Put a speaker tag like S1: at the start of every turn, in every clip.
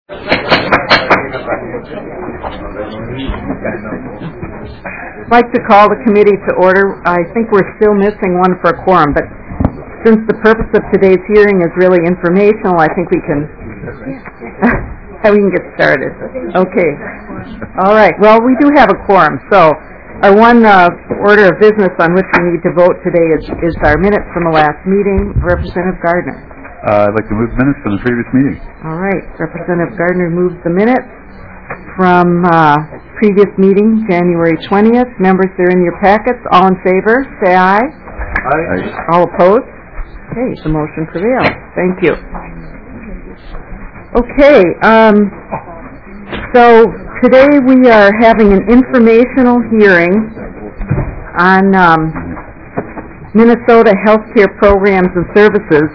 S1: I'd like to call the committee to order. I think we're still missing one for a quorum, but since the purpose of today's hearing is really informational, I think we can get started. Okay. All right. Well, we do have a quorum, so our one order of business on which we need to vote today is our minutes from the last meeting. Representative Gardner.
S2: I'd like to move minutes from the previous meeting.
S1: All right. Representative Gardner moves the minutes from previous meeting, January 20th. Members, they're in your packets. All in favor, say aye.
S2: Aye.
S1: All opposed? Okay, the motion prevails. Thank you. Okay, so today we are having an informational hearing on Minnesota healthcare programs and services.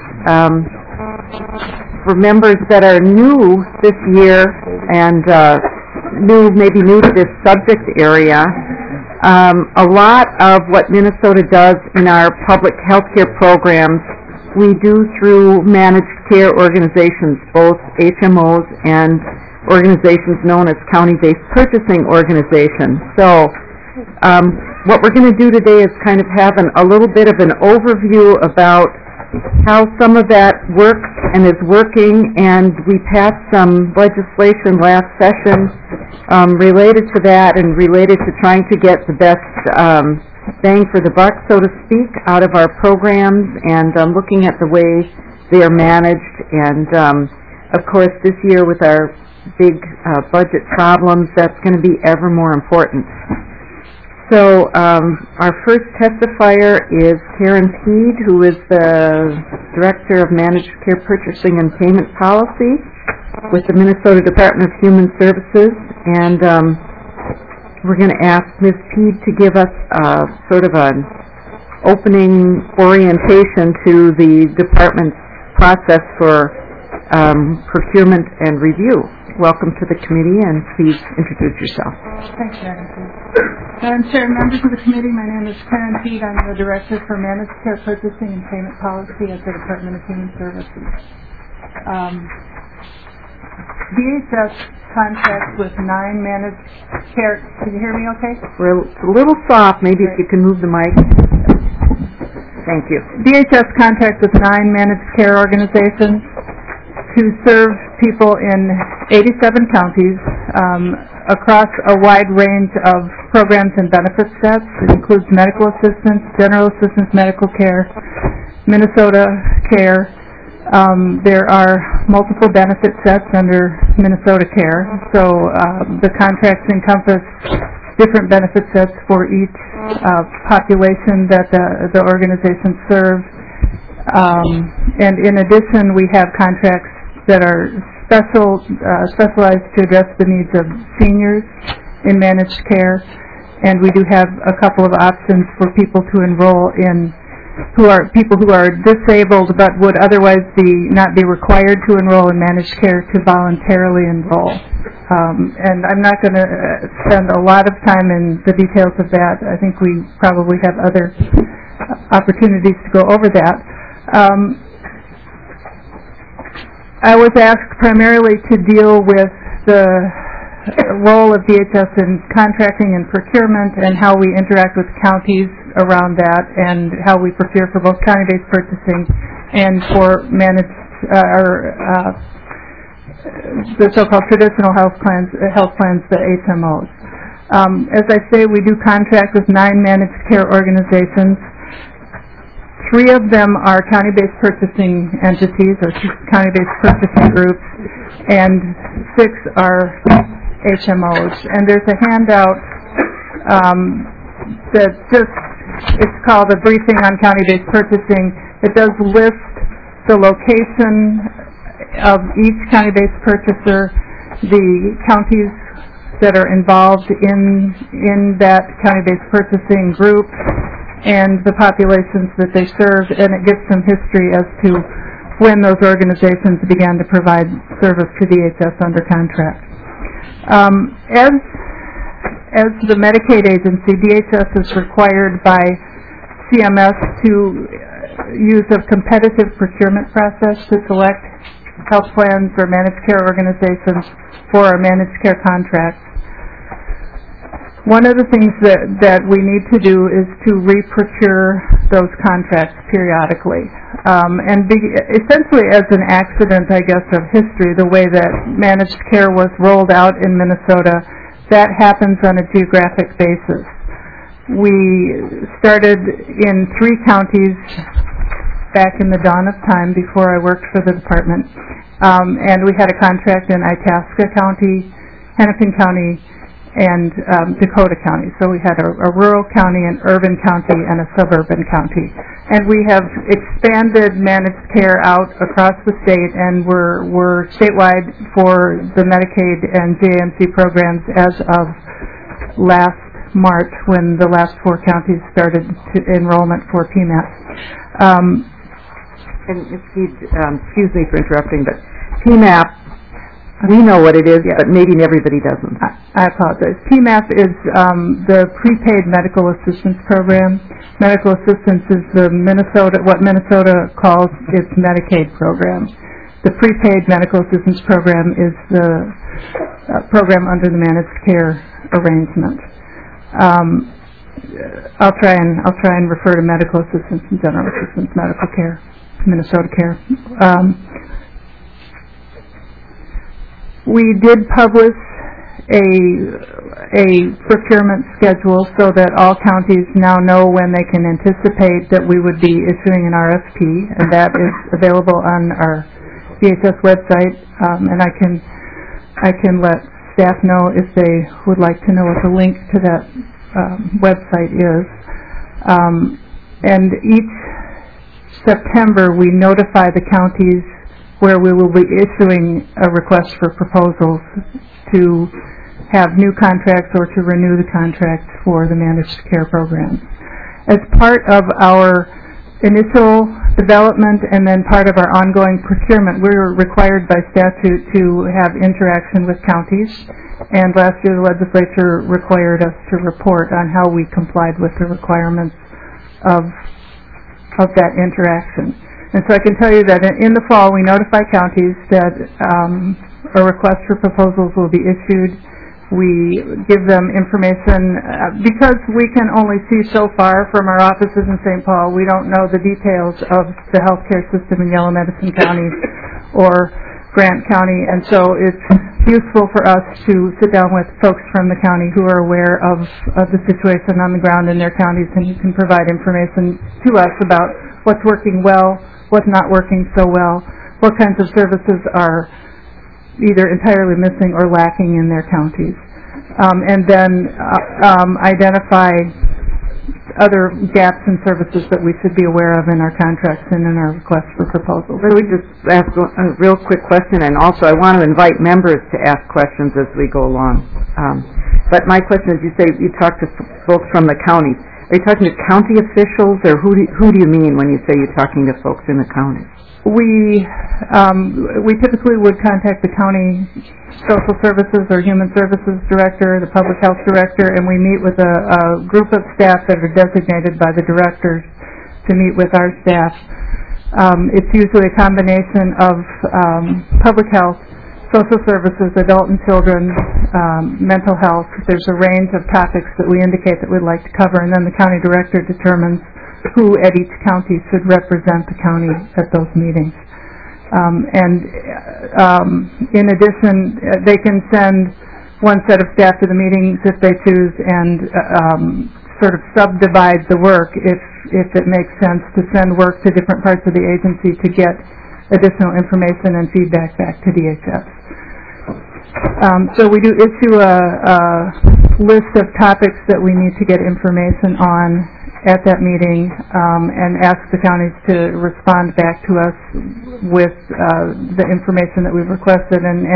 S1: For members that are new this year and maybe new to this subject area, a lot of what Minnesota does in our public health care programs we do through managed care organizations, both HMOs and organizations known as county-based purchasing organizations. So what we're going to do today is kind of have a little bit of an overview about how some of that works and is working, and we passed some legislation last session related to that and related to trying to get the best bang for the buck, so to speak, out of our programs, and looking at the way they are managed. And of course, this year with our big budget problems, that's going to be ever more important. So our first testifier is Karen Peed, who is the Director of Managed Care Purchasing and Payment Policy with the Minnesota Department of Human Services. And we're going to ask Ms. Peed to give us sort of an opening orientation to the department's process for procurement and review. Welcome to the committee, and please introduce yourself.
S3: Thanks, Madam Madam Chair, members of the committee, my name is Karen Peed. I'm the Director for Managed Care Purchasing and Payment Policy at the Department of Human Services. DHS contracts with 9 managed care. Can you hear me okay?
S1: We're a little soft. Maybe if you can move the mic. Thank you.
S3: DHS contracts with 9 managed care organizations to serve people in 87 counties across a wide range of programs and benefit sets. It includes medical assistance, general assistance medical care, Minnesota Care. There are multiple benefit sets under Minnesota Care, so the contracts encompass different benefit sets for each population that the organizations serve. And in addition, we have contracts that are specialized to address the needs of seniors in managed care, and we do have a couple of options for people to enroll in who are disabled but would otherwise not be required to enroll in managed care to voluntarily enroll. And I'm not going to spend a lot of time in the details of that. I think we probably have other opportunities to go over that. I was asked primarily to deal with the role of DHS in contracting and procurement and how we interact with counties around that and how we procure for both county-based purchasing and for managed the so-called traditional health plans, the HMOs. As I say, we do contract with 9 managed care organizations. 3 of them are county-based purchasing entities or county-based purchasing groups, and 6 are HMOs. And there's a handout it's called a briefing on county-based purchasing. It does list the location of each county-based purchaser, the counties that are involved in that county-based purchasing group, and the populations that they serve, and it gives some history as to when those organizations began to provide service to DHS under contract. As the Medicaid agency, DHS is required by CMS to use a competitive procurement process to select health plans or managed care organizations for our managed care contracts. One of the things that we need to do is to re-procure those contracts periodically. And essentially as an accident, I guess, of history, the way that managed care was rolled out in Minnesota, that happens on a geographic basis. We started in 3 counties back in the dawn of time before I worked for the department. And we had a contract in Itasca County, Hennepin County, and Dakota County. So we had a rural county, an urban county, and a suburban county. And we have expanded managed care out across the state, and we're statewide for the Medicaid and JMC programs as of last March, when the last 4 counties started enrollment for PMAP.
S1: And excuse me for interrupting, but PMAP, we know what it is, but maybe everybody doesn't.
S3: I apologize. PMAP is the Prepaid Medical Assistance Program. Medical assistance is what Minnesota calls its Medicaid program. The Prepaid Medical Assistance Program is the program under the managed care arrangement. I'll try and refer to medical assistance and general assistance, medical care, Minnesota Care. We did publish a procurement schedule so that all counties now know when they can anticipate that we would be issuing an RFP, and that is available on our DHS website. And I can let staff know if they would like to know what the link to that website is. And each September we notify the counties where we will be issuing a request for proposals to have new contracts or to renew the contracts for the managed care program. As part of our initial development and then part of our ongoing procurement, we're required by statute to have interaction with counties, and last year the legislature required us to report on how we complied with the requirements of that interaction. And so I can tell you that in the fall we notify counties that a request for proposals will be issued. We give them information because we can only see so far from our offices in St. Paul. We don't know the details of the healthcare system in Yellow Medicine County or Grant County, and so it's useful for us to sit down with folks from the county who are aware of the situation on the ground in their counties, and who can provide information to us about what's working well, what's not working so well, what kinds of services are either entirely missing or lacking in their counties, and then identify other gaps in services that we should be aware of in our contracts and in our requests for proposals.
S1: Let me just ask a real quick question, and also I want to invite members to ask questions as we go along. But my question is, you say you talk to folks from the counties. Are you talking to county officials, or who do you mean when you say you're talking to folks in the counties?
S3: We typically would contact the county social services or human services director, the public health director, and we meet with a group of staff that are designated by the directors to meet with our staff. It's usually a combination of public health, social services, adult and children, mental health. There's a range of topics that we indicate that we'd like to cover, and then the county director determines who at each county should represent the county at those meetings. In addition, they can send one set of staff to the meetings if they choose, and sort of subdivide the work if it makes sense to send work to different parts of the agency to get additional information and feedback back to DHS. So we do issue a list of topics that we need to get information on at that meeting, and ask the counties to respond back to us with the information that we've requested, and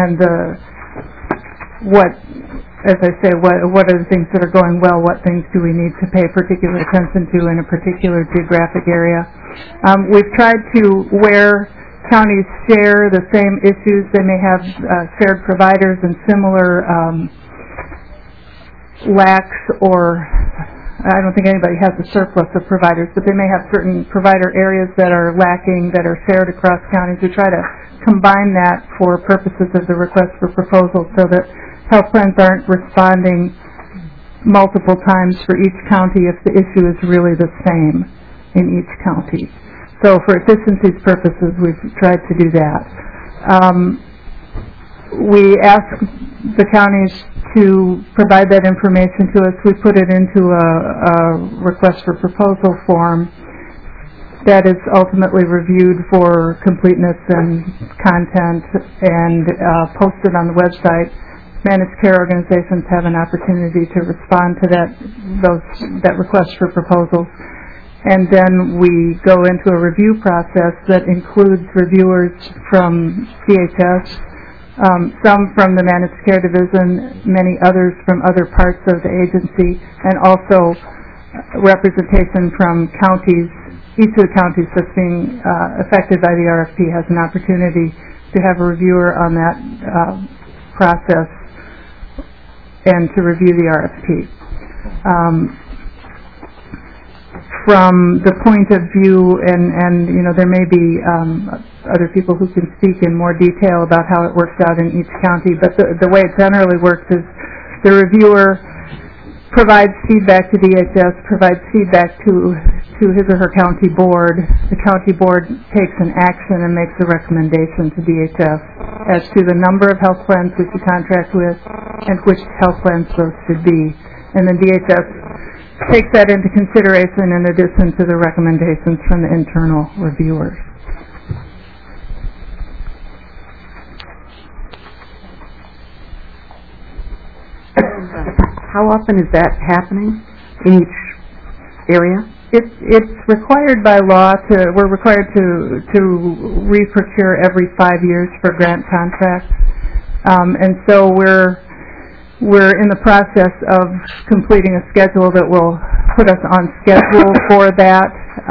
S3: what are the things that are going well, what things do we need to pay particular attention to in a particular geographic area. We've tried to, where counties share the same issues, they may have shared providers and similar lacks or I don't think anybody has a surplus of providers, but they may have certain provider areas that are lacking, that are shared across counties. We try to combine that for purposes of the request for proposal so that health plans aren't responding multiple times for each county if the issue is really the same in each county. So for efficiency's purposes, we've tried to do that. We ask the counties to provide that information to us. We put it into a request for proposal form that is ultimately reviewed for completeness and content and posted on the website. Managed care organizations have an opportunity to respond to that request for proposals. And then we go into a review process that includes reviewers from CHS, some from the Managed Care Division, many others from other parts of the agency, and also representation from counties. Each of the counties that's being affected by the RFP has an opportunity to have a reviewer on that process and to review the RFP. From the point of view, and you know, there may be other people who can speak in more detail about how it works out in each county, but the way it generally works is the reviewer provides feedback to DHS, provides feedback to his or her county board. The county board takes an action and makes a recommendation to DHS as to the number of health plans we should contract with and which health plans those should be. And then DHS takes that into consideration in addition to the recommendations from the internal reviewers.
S1: How often is that happening in each area?
S3: It's required by law we're required to re-procure every 5 years for grant contracts, and so we're in the process of completing a schedule that will put us on schedule for that.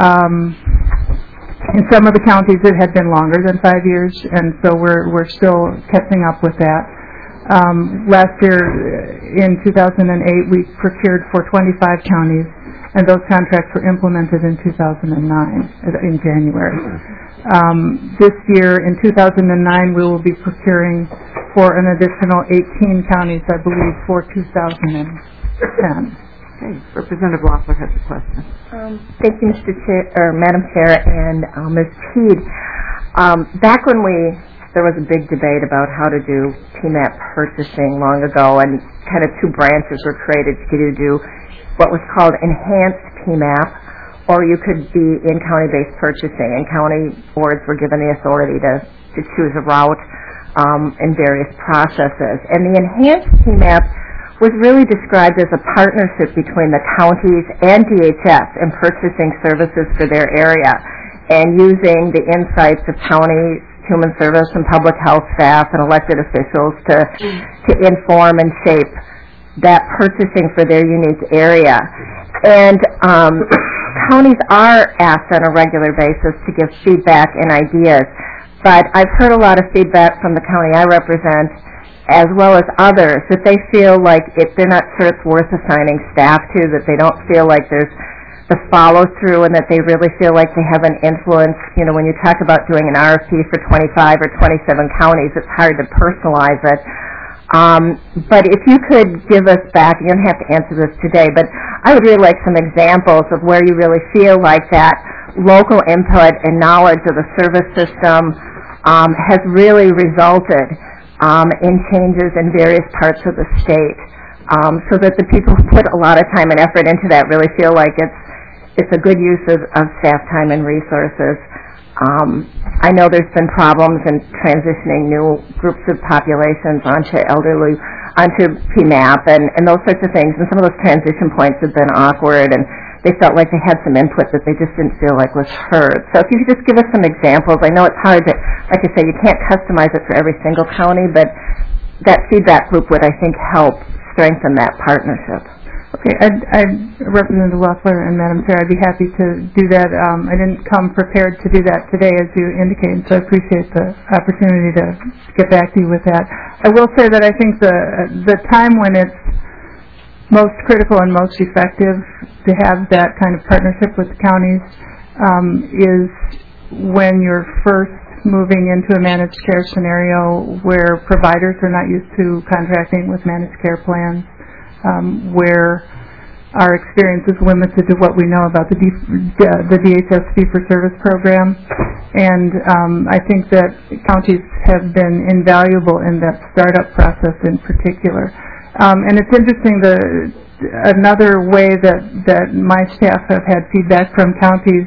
S3: In some of the counties it had been longer than 5 years, and so we're still catching up with that. Last year, in 2008, we procured for 25 counties, and those contracts were implemented in 2009, in January. This year, in 2009, we will be procuring for an additional 18 counties, I believe, for 2010.
S1: Okay. Representative Loeffler has a question.
S4: Thank you, Madam Chair, and Ms. Teed. Back when there was a big debate about how to do PMAP purchasing long ago, and kind of two branches were created to either do what was called enhanced PMAP, or you could be in county-based purchasing, and county boards were given the authority to choose a route in various processes. And the enhanced PMAP was really described as a partnership between the counties and DHS in purchasing services for their area, and using the insights of county human service and public health staff and elected officials to inform and shape that purchasing for their unique area. And counties are asked on a regular basis to give feedback and ideas, but I've heard a lot of feedback from the county I represent, as well as others, that they feel like they're not sure it's worth assigning staff to, that they don't feel like there's the follow-through, and that they really feel like they have an influence. You know, when you talk about doing an RFP for 25 or 27 counties, it's hard to personalize it. But if you could give us back, you don't have to answer this today, but I would really like some examples of where you really feel like that local input and knowledge of the service system has really resulted in changes in various parts of the state, so that the people who put a lot of time and effort into that really feel like it's a good use of staff time and resources. I know there's been problems in transitioning new groups of populations onto PMAP and those sorts of things, and some of those transition points have been awkward, and they felt like they had some input that they just didn't feel like was heard. So if you could just give us some examples. I know it's hard to, like I say, you can't customize it for every single county, but that feedback loop would, I think, help strengthen that partnership.
S3: Okay, Representative Loeffler and Madam Chair, I'd be happy to do that. I didn't come prepared to do that today, as you indicated, so I appreciate the opportunity to get back to you with that. I will say that I think the time when it's most critical and most effective to have that kind of partnership with the counties is when you're first moving into a managed care scenario where providers are not used to contracting with managed care plans, where our experience is limited to what we know about the DHS fee-for-service program. And I think that counties have been invaluable in that startup process in particular. And it's interesting, another way that my staff have had feedback from counties,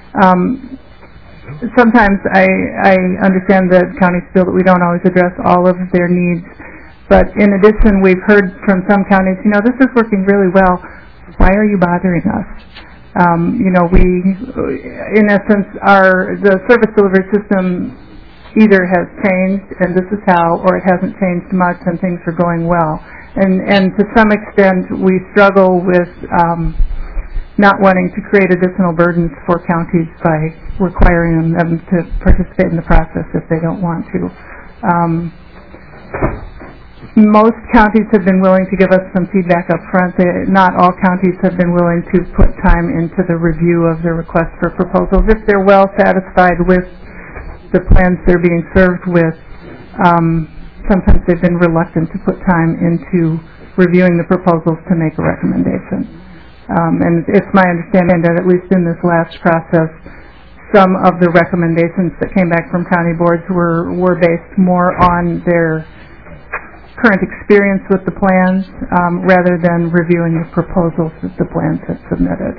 S3: sometimes I understand that counties feel that we don't always address all of their needs, but in addition, we've heard from some counties, this is working really well. Why are you bothering us? We, in essence, the service delivery system either has changed, and this is how, or it hasn't changed much, and things are going well. And to some extent, we struggle with not wanting to create additional burdens for counties by requiring them to participate in the process if they don't want to. Most counties have been willing to give us some feedback up front. Not all counties have been willing to put time into the review of the request for proposals. If they're well satisfied with the plans they're being served with, sometimes they've been reluctant to put time into reviewing the proposals to make a recommendation. And it's my understanding that at least in this last process, some of the recommendations that came back from county boards were based more on their current experience with the plans rather than reviewing the proposals that the plans had submitted.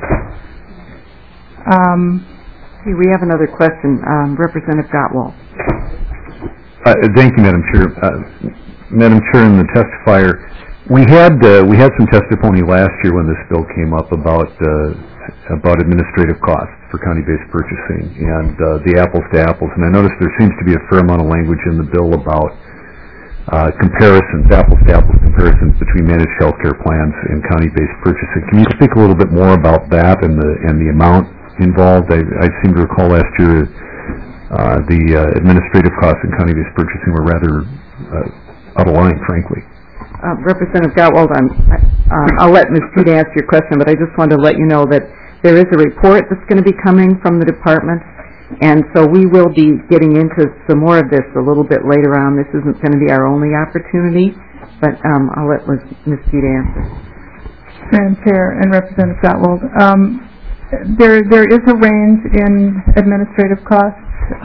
S1: We have another question. Representative Gottwald.
S5: Thank you, Madam Chair. Madam Chair and the testifier, we had some testimony last year when this bill came up about administrative costs for county-based purchasing and the apples to apples. And I noticed there seems to be a fair amount of language in the bill about comparisons, apples to apples comparisons between managed health care plans and county-based purchasing. Can you speak a little bit more about that and the amount involved? I seem to recall last year the administrative costs in county-based purchasing were rather out of line, frankly.
S1: Representative Gottwald, I'll let Ms. Teed answer your question, but I just wanted to let you know that there is a report that's going to be coming from the department, and so we will be getting into some more of this a little bit later on. This isn't going to be our only opportunity, but I'll let Ms. Teed answer.
S3: Madam Chair and Representative Gottwald, there is a range in administrative costs.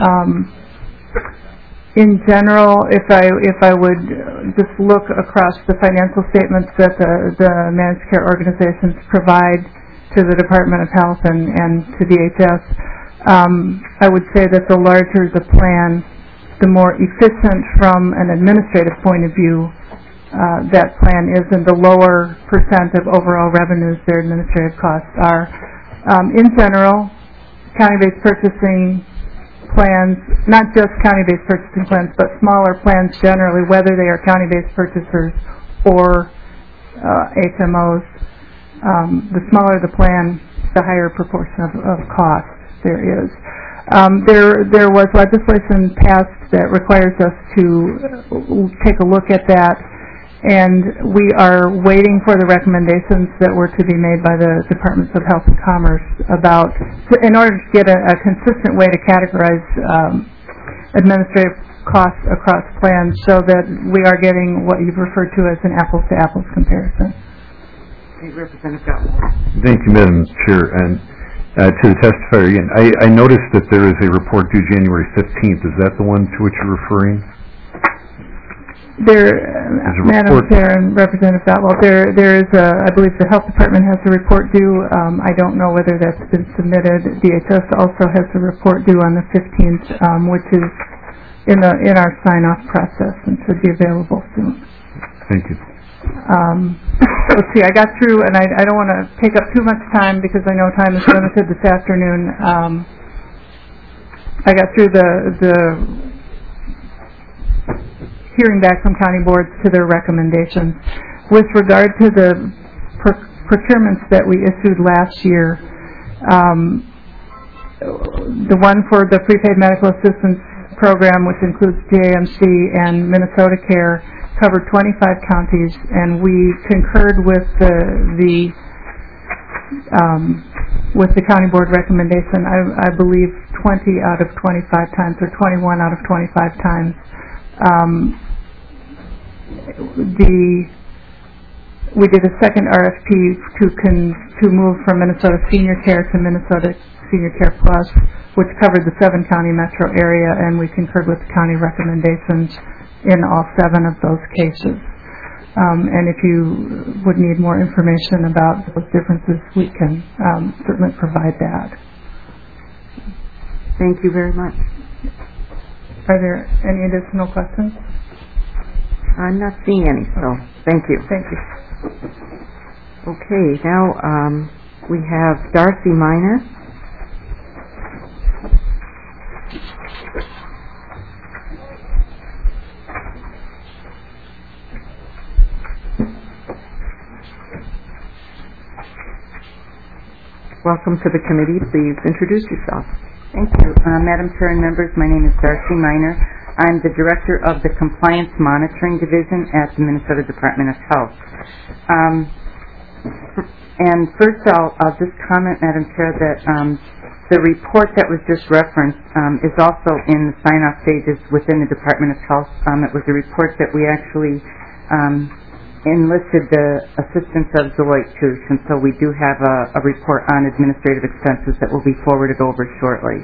S3: In general, if I would just look across the financial statements that the managed care organizations provide to the Department of Health and to DHS, I would say that the larger the plan, the more efficient from an administrative point of view that plan is, and the lower percent of overall revenues their administrative costs are. In general, county-based purchasing plans, not just county-based purchasing plans, but smaller plans generally, whether they are county-based purchasers or HMOs, the smaller the plan, the higher proportion of cost there is. There was legislation passed that requires us to take a look at that, and we are waiting for the recommendations that were to be made by the Departments of Health and Commerce in order to get a consistent way to categorize administrative costs across plans so that we are getting what you've referred to as an apples-to-apples comparison.
S1: Representative Gottwald.
S5: Thank you, Madam Chair. And to the testifier again, I noticed that there is a report due January 15th. Is that the one to which you're referring?
S3: Madam Chair and Representative Gottwald, there is I believe the Health Department has a report due. I don't know whether that's been submitted. DHS also has a report due on the 15th, which is in our sign-off process and should be available soon.
S5: Thank you.
S3: Let's see, I got through, and I don't want to take up too much time because I know time is limited this afternoon. I got through the hearing back from county boards to their recommendations. With regard to the procurements that we issued last year, the one for the prepaid medical assistance program, which includes JAMC and Minnesota Care, covered 25 counties, and we concurred with the county board recommendation, I believe 20 out of 25 times, or 21 out of 25 times. We did a second RFP to move from Minnesota Senior Care to Minnesota Senior Care Plus, which covered the 7-county metro area, and we concurred with the county recommendations in all 7 of those cases. And if you would need more information about those differences, we can certainly provide that.
S1: Thank you very much.
S3: Are there any additional questions?
S1: I'm not seeing any, so thank you.
S3: Thank you.
S1: Okay, now we have Darcy Miner. Welcome to the committee. Please introduce yourself.
S6: Thank you. Madam Chair and members, my name is Darcy Miner. I'm the Director of the Compliance Monitoring Division at the Minnesota Department of Health. And first I'll just comment, Madam Chair, that the report that was just referenced is also in the sign-off stages within the Department of Health. It was a report that we actually enlisted the assistance of Deloitte Touche, and so we do have a report on administrative expenses that will be forwarded over shortly.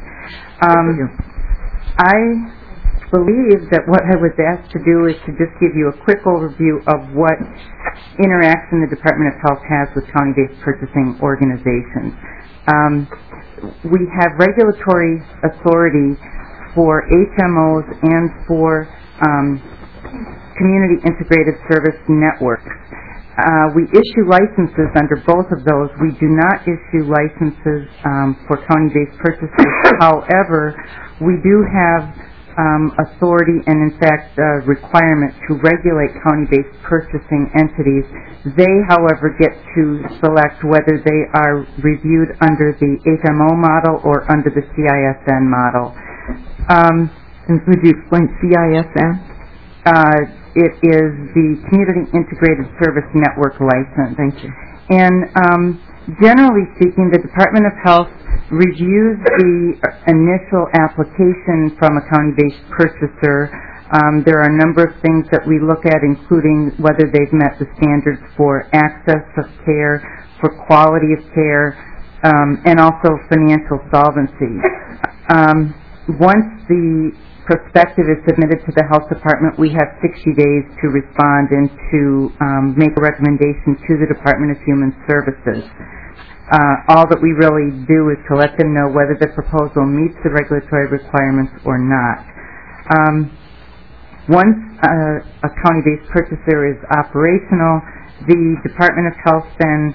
S6: I believe that what I was asked to do is to just give you a quick overview of what interaction the Department of Health has with county-based purchasing organizations. We have regulatory authority for HMOs and for community integrated service networks. We issue licenses under both of those. We do not issue licenses for county-based purchases. However, we do have authority and, in fact, requirement to regulate county-based purchasing entities. They, however, get to select whether they are reviewed under the HMO model or under the CISN model.
S1: And could you explain CISN? It is the Community Integrated Service Network license. Thank you. And generally speaking, the Department of Health reviews the initial application from a county-based purchaser. There are a number of things that we look at, including whether they've met the standards for access of care, for quality of care, and also financial solvency. Once the prospective is submitted to the health department, we have 60 days to respond and to make a recommendation to the Department of Human Services. All that we really do is to let them know whether the proposal meets the regulatory requirements or not. Once a county-based purchaser is operational, the Department of Health then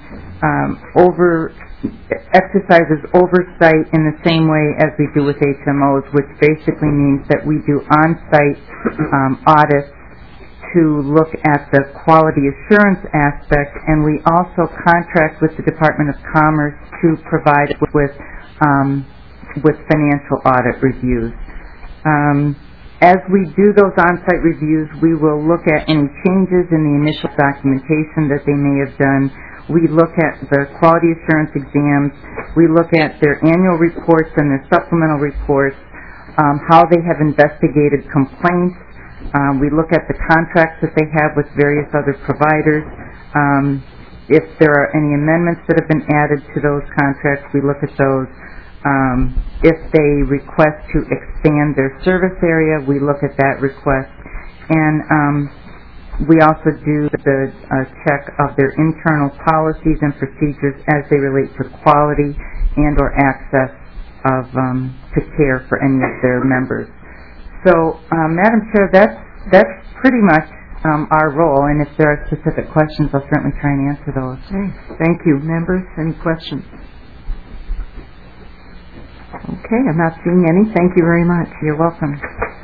S1: exercises oversight in the same way as we do with HMOs, which basically means that we do on-site audits to look at the quality assurance aspect, and we also contract with the Department of Commerce to provide with financial audit reviews. As we do those on-site reviews, we will look at any changes in the initial documentation that they may have done. We look at the quality assurance exams. We look at their annual reports and their supplemental reports, how they have investigated complaints. We look at the contracts that they have with various other providers. If there are any amendments that have been added to those contracts, we look at those. If they request to expand their service area, we look at that request. And we also do the check of their internal policies and procedures as they relate to quality and or access of to care for any of their members. So, Madam Chair, that's pretty much our role, and if there are specific questions, I'll certainly try and answer those. Okay. Thank you. Members, any questions? Okay, I'm not seeing any. Thank you very much.
S6: You're welcome.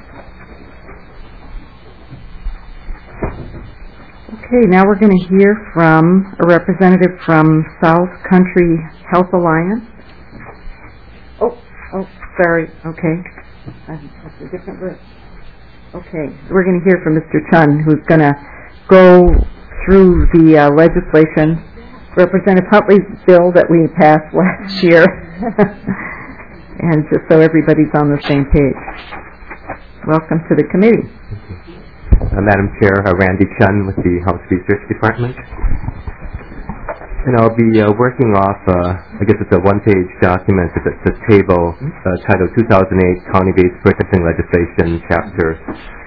S1: Okay, now we're going to hear from a representative from South Country Health Alliance. Oh, sorry. Okay. That's a different list. Okay, so we're going to hear from Mr. Chun, who's going to go through the legislation. Representative Huntley's bill that we passed last year, and just so everybody's on the same page. Welcome to the committee.
S7: Madam Chair, Randy Chun with the House Research Department. And I'll be working off, I guess it's a one-page document. It's a table titled 2008 County-Based Purchasing Legislation, Chapter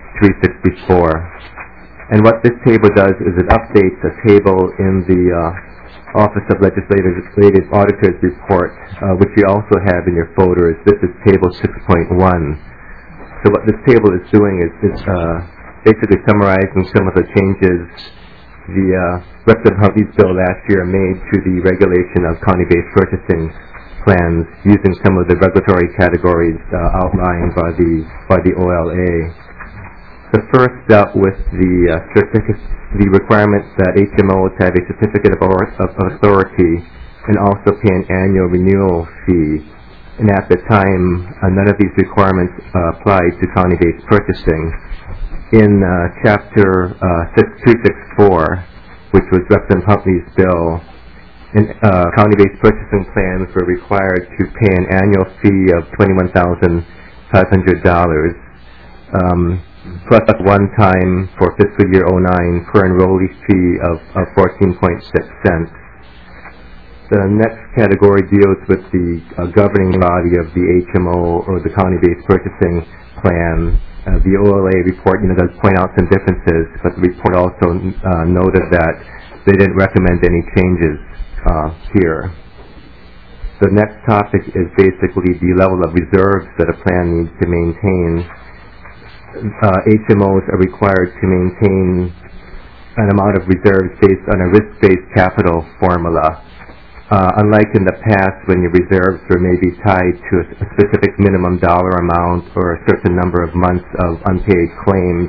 S7: 364. And what this table does is it updates a table in the Office of Legislative Auditors Report, which you also have in your folders. This is Table 6.1. So what this table is doing is basically summarizing some of the changes the Representative Huntley's bill last year made to the regulation of county-based purchasing plans using some of the regulatory categories outlined by the OLA. The first dealt with the requirement that HMOs have a certificate of authority and also pay an annual renewal fee. And at the time, none of these requirements applied to county-based purchasing. In Chapter 264, which was Representative Huntley's bill, county-based purchasing plans were required to pay an annual fee of $21,500, plus one time for fiscal year 09 per enrollee fee of 14.6 cents. The next category deals with the governing body of the HMO or the county-based purchasing plan. The OLA report, does point out some differences, but the report also noted that they didn't recommend any changes here. The next topic is basically the level of reserves that a plan needs to maintain. HMOs are required to maintain an amount of reserves based on a risk-based capital formula. Unlike in the past when your reserves were maybe tied to a specific minimum dollar amount or a certain number of months of unpaid claims,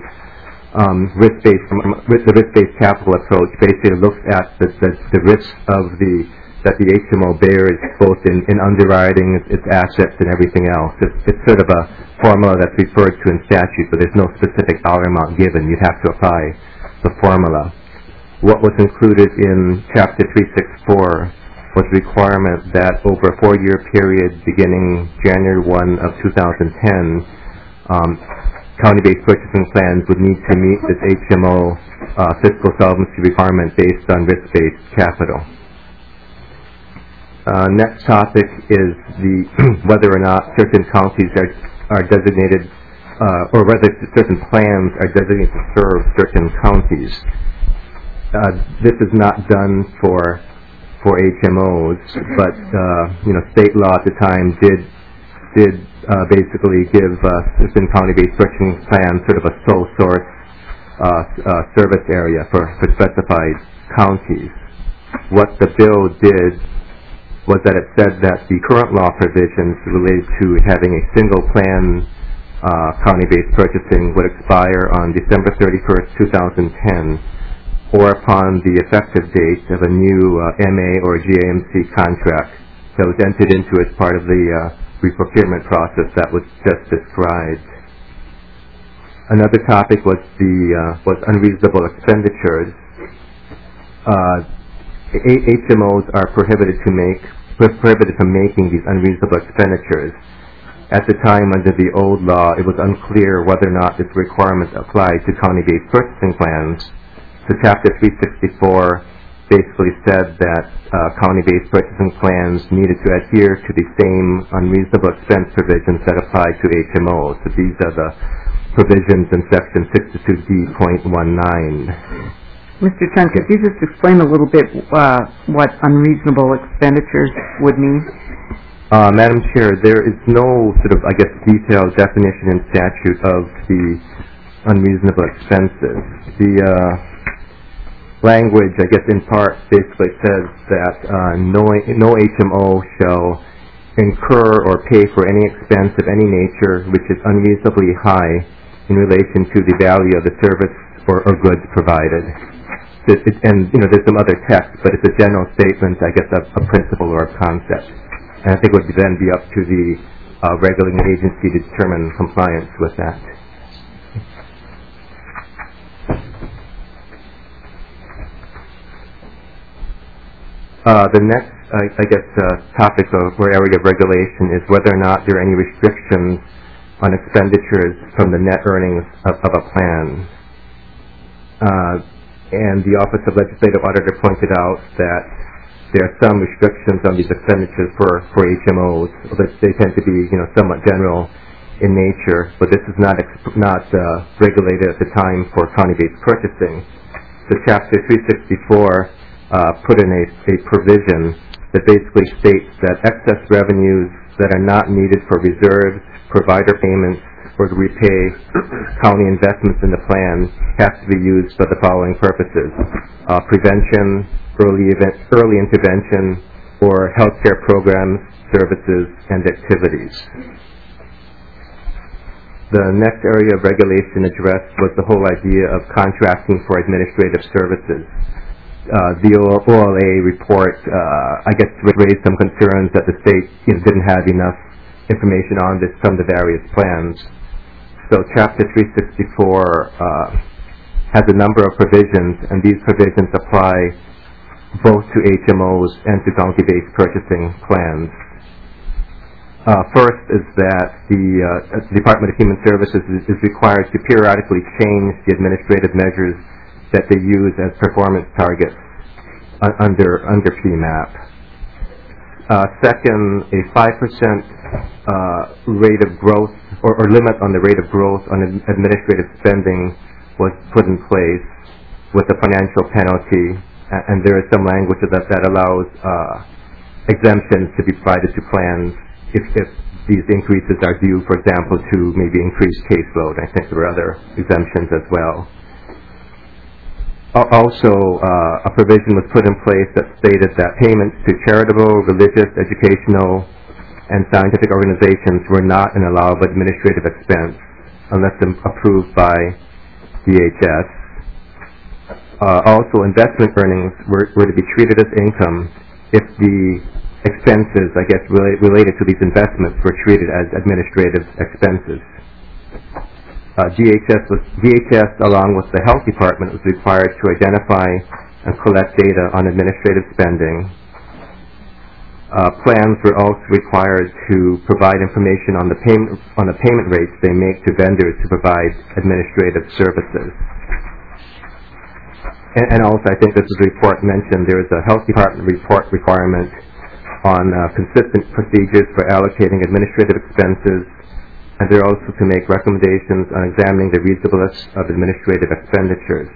S7: the risk-based capital approach basically looks at the risks that the HMO bears both in underwriting, its assets, and everything else. It's sort of a formula that's referred to in statute, but there's no specific dollar amount given. You'd have to apply the formula. What was included in Chapter 364 was the requirement that over a 4-year period beginning January 1 of 2010, county-based purchasing plans would need to meet this HMO fiscal solvency requirement based on risk-based capital. Next topic is whether or not certain counties are designated, or whether certain plans are designated to serve certain counties. This is not done for HMOs, but state law at the time did basically give certain county-based purchasing plans sort of a sole source service area for specified counties. What the bill did was that it said that the current law provisions related to having a single plan county-based purchasing would expire on December 31st, 2010, or upon the effective date of a new MA or GAMC contract that was entered into as part of the re-procurement process that was just described. Another topic was unreasonable expenditures. HMOs are prohibited from making these unreasonable expenditures. At the time under the old law, it was unclear whether or not this requirement applied to county-based purchasing plans. So Chapter 364 basically said that county-based purchasing plans needed to adhere to the same unreasonable expense provisions that apply to HMOs. So these are the provisions in Section 62D.19.
S1: Mr. Chun, could you just explain a little bit what unreasonable expenditures would mean?
S7: Madam Chair, there is no sort of, detailed definition in statute of the unreasonable expenses. The language, in part, basically says that no HMO shall incur or pay for any expense of any nature which is unreasonably high in relation to the value of the service or goods provided. And there's some other text, but it's a general statement, a principle or a concept. And I think it would then be up to the regulating agency to determine compliance with that. The next, I guess, topic or area of regulation is whether or not there are any restrictions on expenditures from the net earnings of a plan. And the Office of Legislative Auditor pointed out that there are some restrictions on these expenditures for HMOs, but they tend to be, somewhat general in nature. But this is not regulated at the time for county-based purchasing. So Chapter 364 put in a provision that basically states that excess revenues that are not needed for reserves, provider payments, or to repay county investments in the plan have to be used for the following purposes: prevention, early intervention, or healthcare programs, services, and activities. The next area of regulation addressed was the whole idea of contracting for administrative services. The OLA report, I guess, raised some concerns that the state didn't have enough information on this from the various plans. So Chapter 364 has a number of provisions, and these provisions apply both to HMOs and to county-based purchasing plans. First is that the Department of Human Services is required to periodically change the administrative measures that they use as performance targets under PMAP. Second, a 5% rate of growth or limit on the rate of growth on administrative spending was put in place with a financial penalty, and there is some language that allows exemptions to be provided to plans if these increases are due, for example, to maybe increased caseload. I think there are other exemptions as well. Also, a provision was put in place that stated that payments to charitable, religious, educational, and scientific organizations were not an allowable administrative expense unless approved by DHS. Also, investment earnings were to be treated as income if the expenses, I guess, related to these investments were treated as administrative expenses. DHS, along with the Health Department, was required to identify and collect data on administrative spending. Plans were also required to provide information on the payment rates they make to vendors to provide administrative services. And also, I think this is a report mentioned, there is a Health Department report requirement on consistent procedures for allocating administrative expenses, and they're also to make recommendations on examining the reasonableness of administrative expenditures.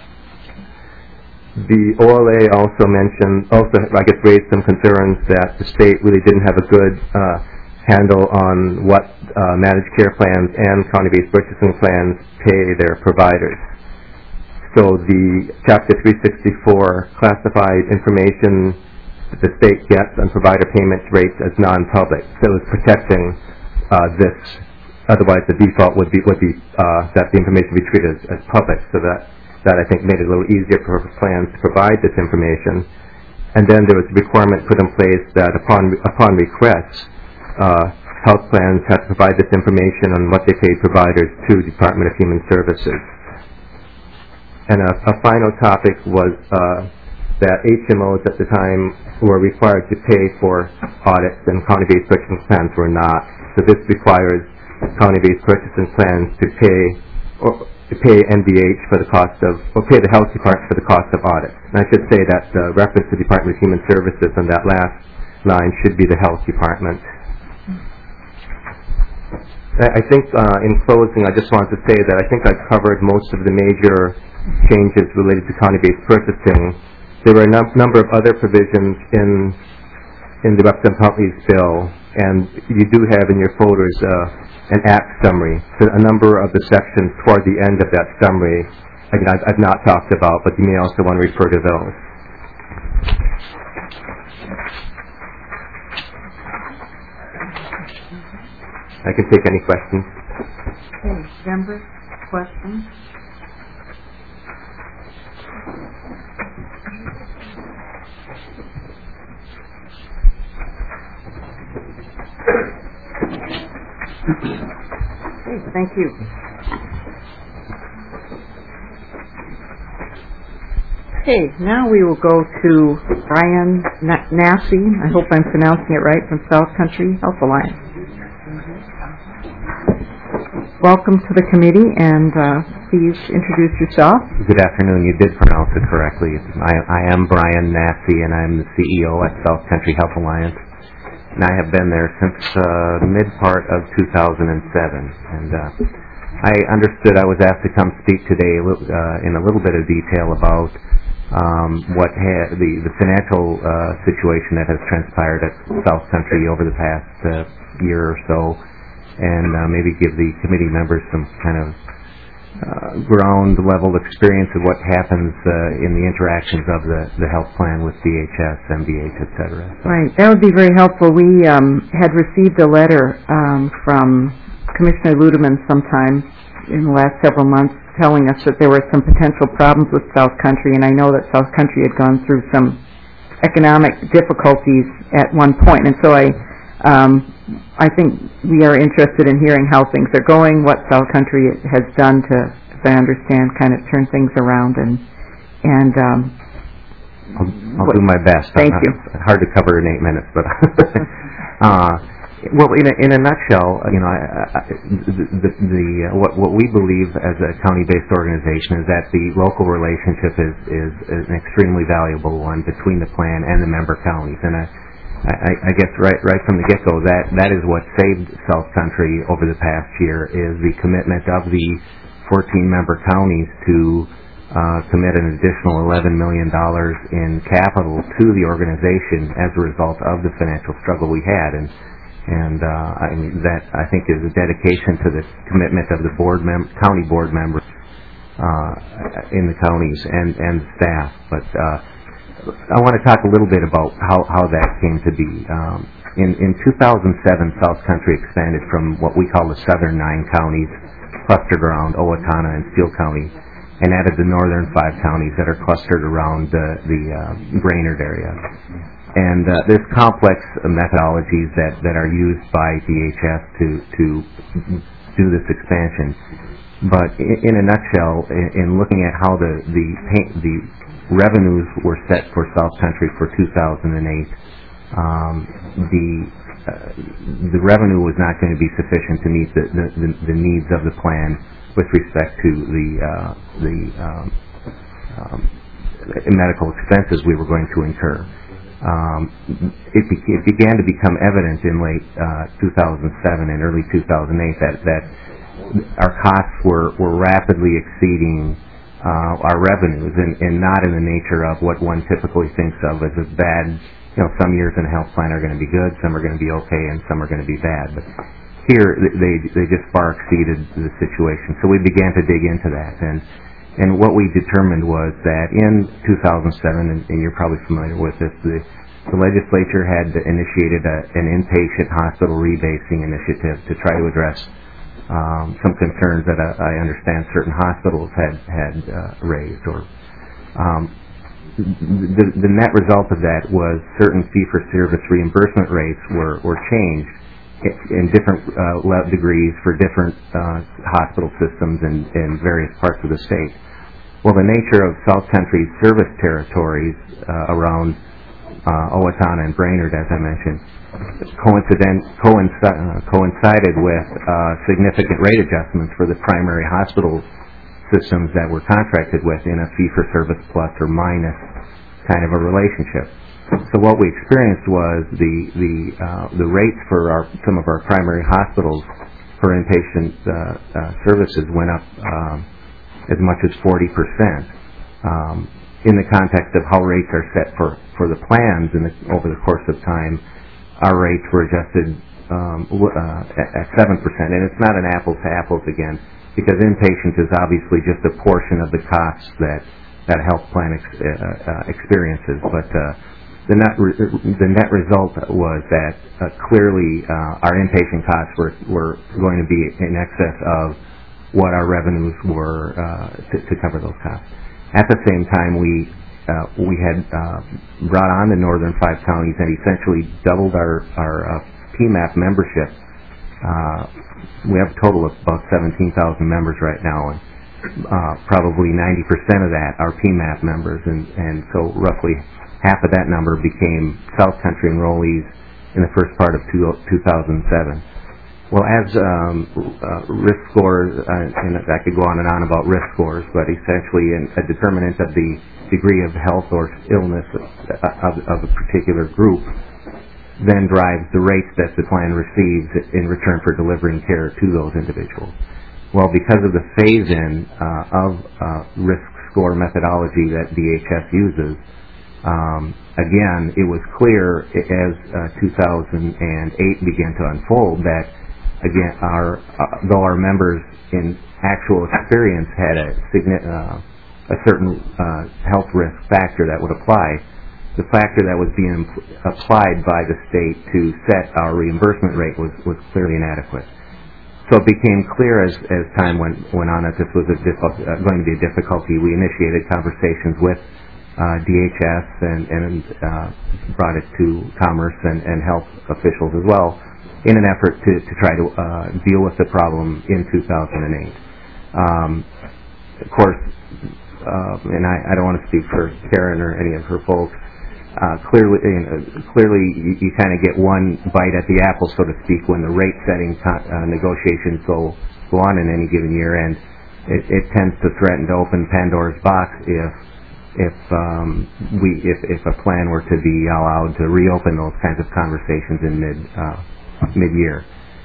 S7: The OLA also raised some concerns that the state really didn't have a good handle on what managed care plans and county-based purchasing plans pay their providers. So the Chapter 364 classified information that the state gets on provider payment rates as non-public. So it's protecting this. Otherwise, the default would be that the information be treated as public. So that I think made it a little easier for plans to provide this information. And then there was a requirement put in place that upon request, health plans had to provide this information on what they pay providers to the Department of Human Services. And a final topic was that HMOs at the time were required to pay for audits, and county-based purchasing plans were not. So this requires county-based purchasing plans to pay NBH for the cost of, or pay the Health Department for the cost of audits. And I should say that the reference to Department of Human Services on that last line should be the Health Department. I think in closing, I just want to say that I think I've covered most of the major changes related to county-based purchasing. There were a number of other provisions in the Representative Huntley's bill, and you do have in your folders an act summary. So a number of the sections toward the end of that summary, again, I've not talked about, but you may also want to refer to those. I can take any questions.
S1: Okay, members, questions? Okay, thank you. Okay, now we will go to Brian Nassy, I hope I'm pronouncing it right, from South Country Health Alliance. Welcome to the committee, and please introduce yourself.
S8: Good afternoon. You did pronounce it correctly. I am Brian Nassy, and I'm the CEO at South Country Health Alliance. And I have been there since the mid-part of 2007. And I understood I was asked to come speak today in a little bit of detail about the financial situation that has transpired at South Country over the past year or so, and maybe give the committee members some kind of ground-level experience of what happens in the interactions of the health plan with DHS, MDH, et cetera. So.
S1: Right, that would be very helpful. We had received a letter from Commissioner Ludeman sometime in the last several months telling us that there were some potential problems with South Country, and I know that South Country had gone through some economic difficulties at one point, and so I think we are interested in hearing how things are going, what South Country has done to, as I understand, kind of turn things around, and
S8: I'll do my best.
S1: Thank you.
S8: Hard to cover in 8 minutes, but well, in a nutshell, what we believe as a county-based organization is that the local relationship is an extremely valuable one between the plan and the member counties, and I guess right from the get-go, that is what saved South Country over the past year, is the commitment of the 14 member counties to commit an additional $11 million in capital to the organization as a result of the financial struggle we had, and I mean, that I think is a dedication to the commitment of the county board members in the counties and staff. But I want to talk a little bit about how that came to be. In 2007, South Country expanded from what we call the southern 9 counties clustered around Owatonna and Steele County, and added the northern 5 counties that are clustered around the Brainerd area. And there's complex methodologies that are used by DHS to do this expansion. But in a nutshell, in looking at how the revenues were set for South Country for 2008, the revenue was not going to be sufficient to meet the needs of the plan with respect to the medical expenses we were going to incur. It began to become evident in late 2007 and early 2008 that our costs were rapidly exceeding our revenues, and not in the nature of what one typically thinks of as a bad, some years in a health plan are going to be good, some are going to be okay, and some are going to be bad. But here, they just far exceeded the situation. So we began to dig into that, and what we determined was that in 2007, and you're probably familiar with this, the legislature had initiated an inpatient hospital rebasing initiative to try to address some concerns that I understand certain hospitals had raised. The net result of that was certain fee-for-service reimbursement rates were changed in different degrees for different hospital systems in various parts of the state. Well, the nature of South Country's service territories around Owatonna and Brainerd, as I mentioned, coincided with significant rate adjustments for the primary hospital systems that were contracted with in a fee-for-service plus or minus kind of a relationship. So what we experienced was the rates for some of our primary hospitals for inpatient services went up as much as 40%. In the context of how rates are set for the plans over the course of time, our rates were adjusted at 7%. And it's not an apples to apples again, because inpatient is obviously just a portion of the costs that a health plan experiences. But the net result was that clearly our inpatient costs were going to be in excess of what our revenues were to cover those costs. At the same time, we had brought on the northern 5 counties and essentially doubled our PMAP membership. We have a total of about 17,000 members right now, probably 90% of that are PMAP members, and so roughly half of that number became South Country enrollees in the first part of 2007. Well, as risk scores, and I could go on and on about risk scores, but essentially a determinant of the degree of health or illness of a particular group then drives the rates that the plan receives in return for delivering care to those individuals. Well, because of the phase-in of risk score methodology that DHS uses, again, it was clear as 2008 began to unfold that, again, though our members in actual experience had a certain health risk factor that would apply, the factor that was being applied by the state to set our reimbursement rate was clearly inadequate. So it became clear as time went on that this was going to be a difficulty. We initiated conversations with DHS and brought it to Commerce and health officials as well in an effort to try to deal with the problem in 2008. Of course, and I don't want to speak for Karen or any of her folks, clearly you kind of get one bite at the apple, so to speak, when the rate setting negotiations go on in any given year, and it tends to threaten to open Pandora's box if a plan were to be allowed to reopen those kinds of conversations in mid-year.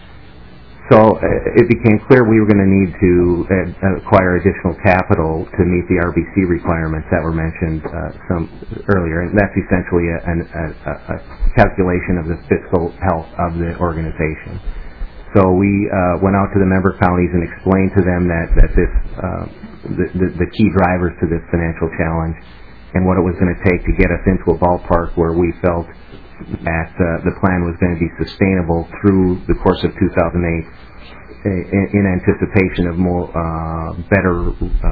S8: So it became clear we were going to need to acquire additional capital to meet the RBC requirements that were mentioned some earlier, and that's essentially a calculation of the fiscal health of the organization. So we went out to the member counties and explained to them that this the key drivers to this financial challenge and what it was going to take to get us into a ballpark where we felt that the plan was going to be sustainable through the course of 2008 in anticipation of better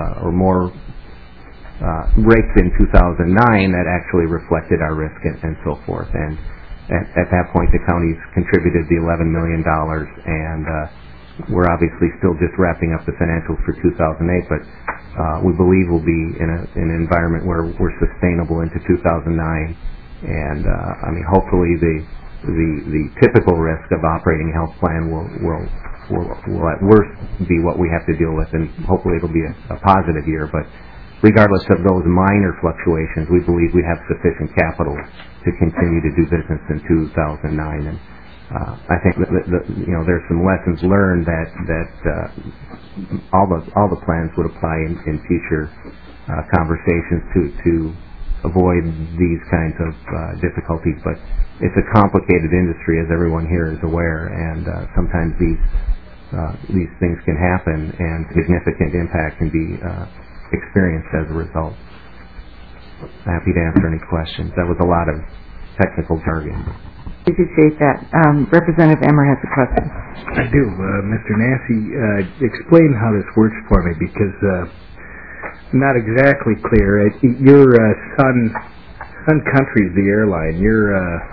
S8: rates in 2009 that actually reflected our risk and so forth. And at that point, the counties contributed the $11 million, and we're obviously still just wrapping up the financials for 2008, but we believe we'll be in an environment where we're sustainable into 2009. And hopefully the typical risk of operating a health plan will at worst be what we have to deal with, and hopefully it'll be a positive year. But regardless of those minor fluctuations, we believe we have sufficient capital to continue to do business in 2009. And I think that there's some lessons learned that all the plans would apply in future conversations to avoid these kinds of difficulties, but it's a complicated industry, as everyone here is aware, and sometimes these things can happen, and significant impact can be experienced as a result. Happy to answer any questions. That was a lot of technical jargon.
S1: I appreciate that. Representative Emmer has a question.
S9: I do. Mr. Nassy, explain how this works for me, because not exactly clear. Your Sun Country is the airline. Your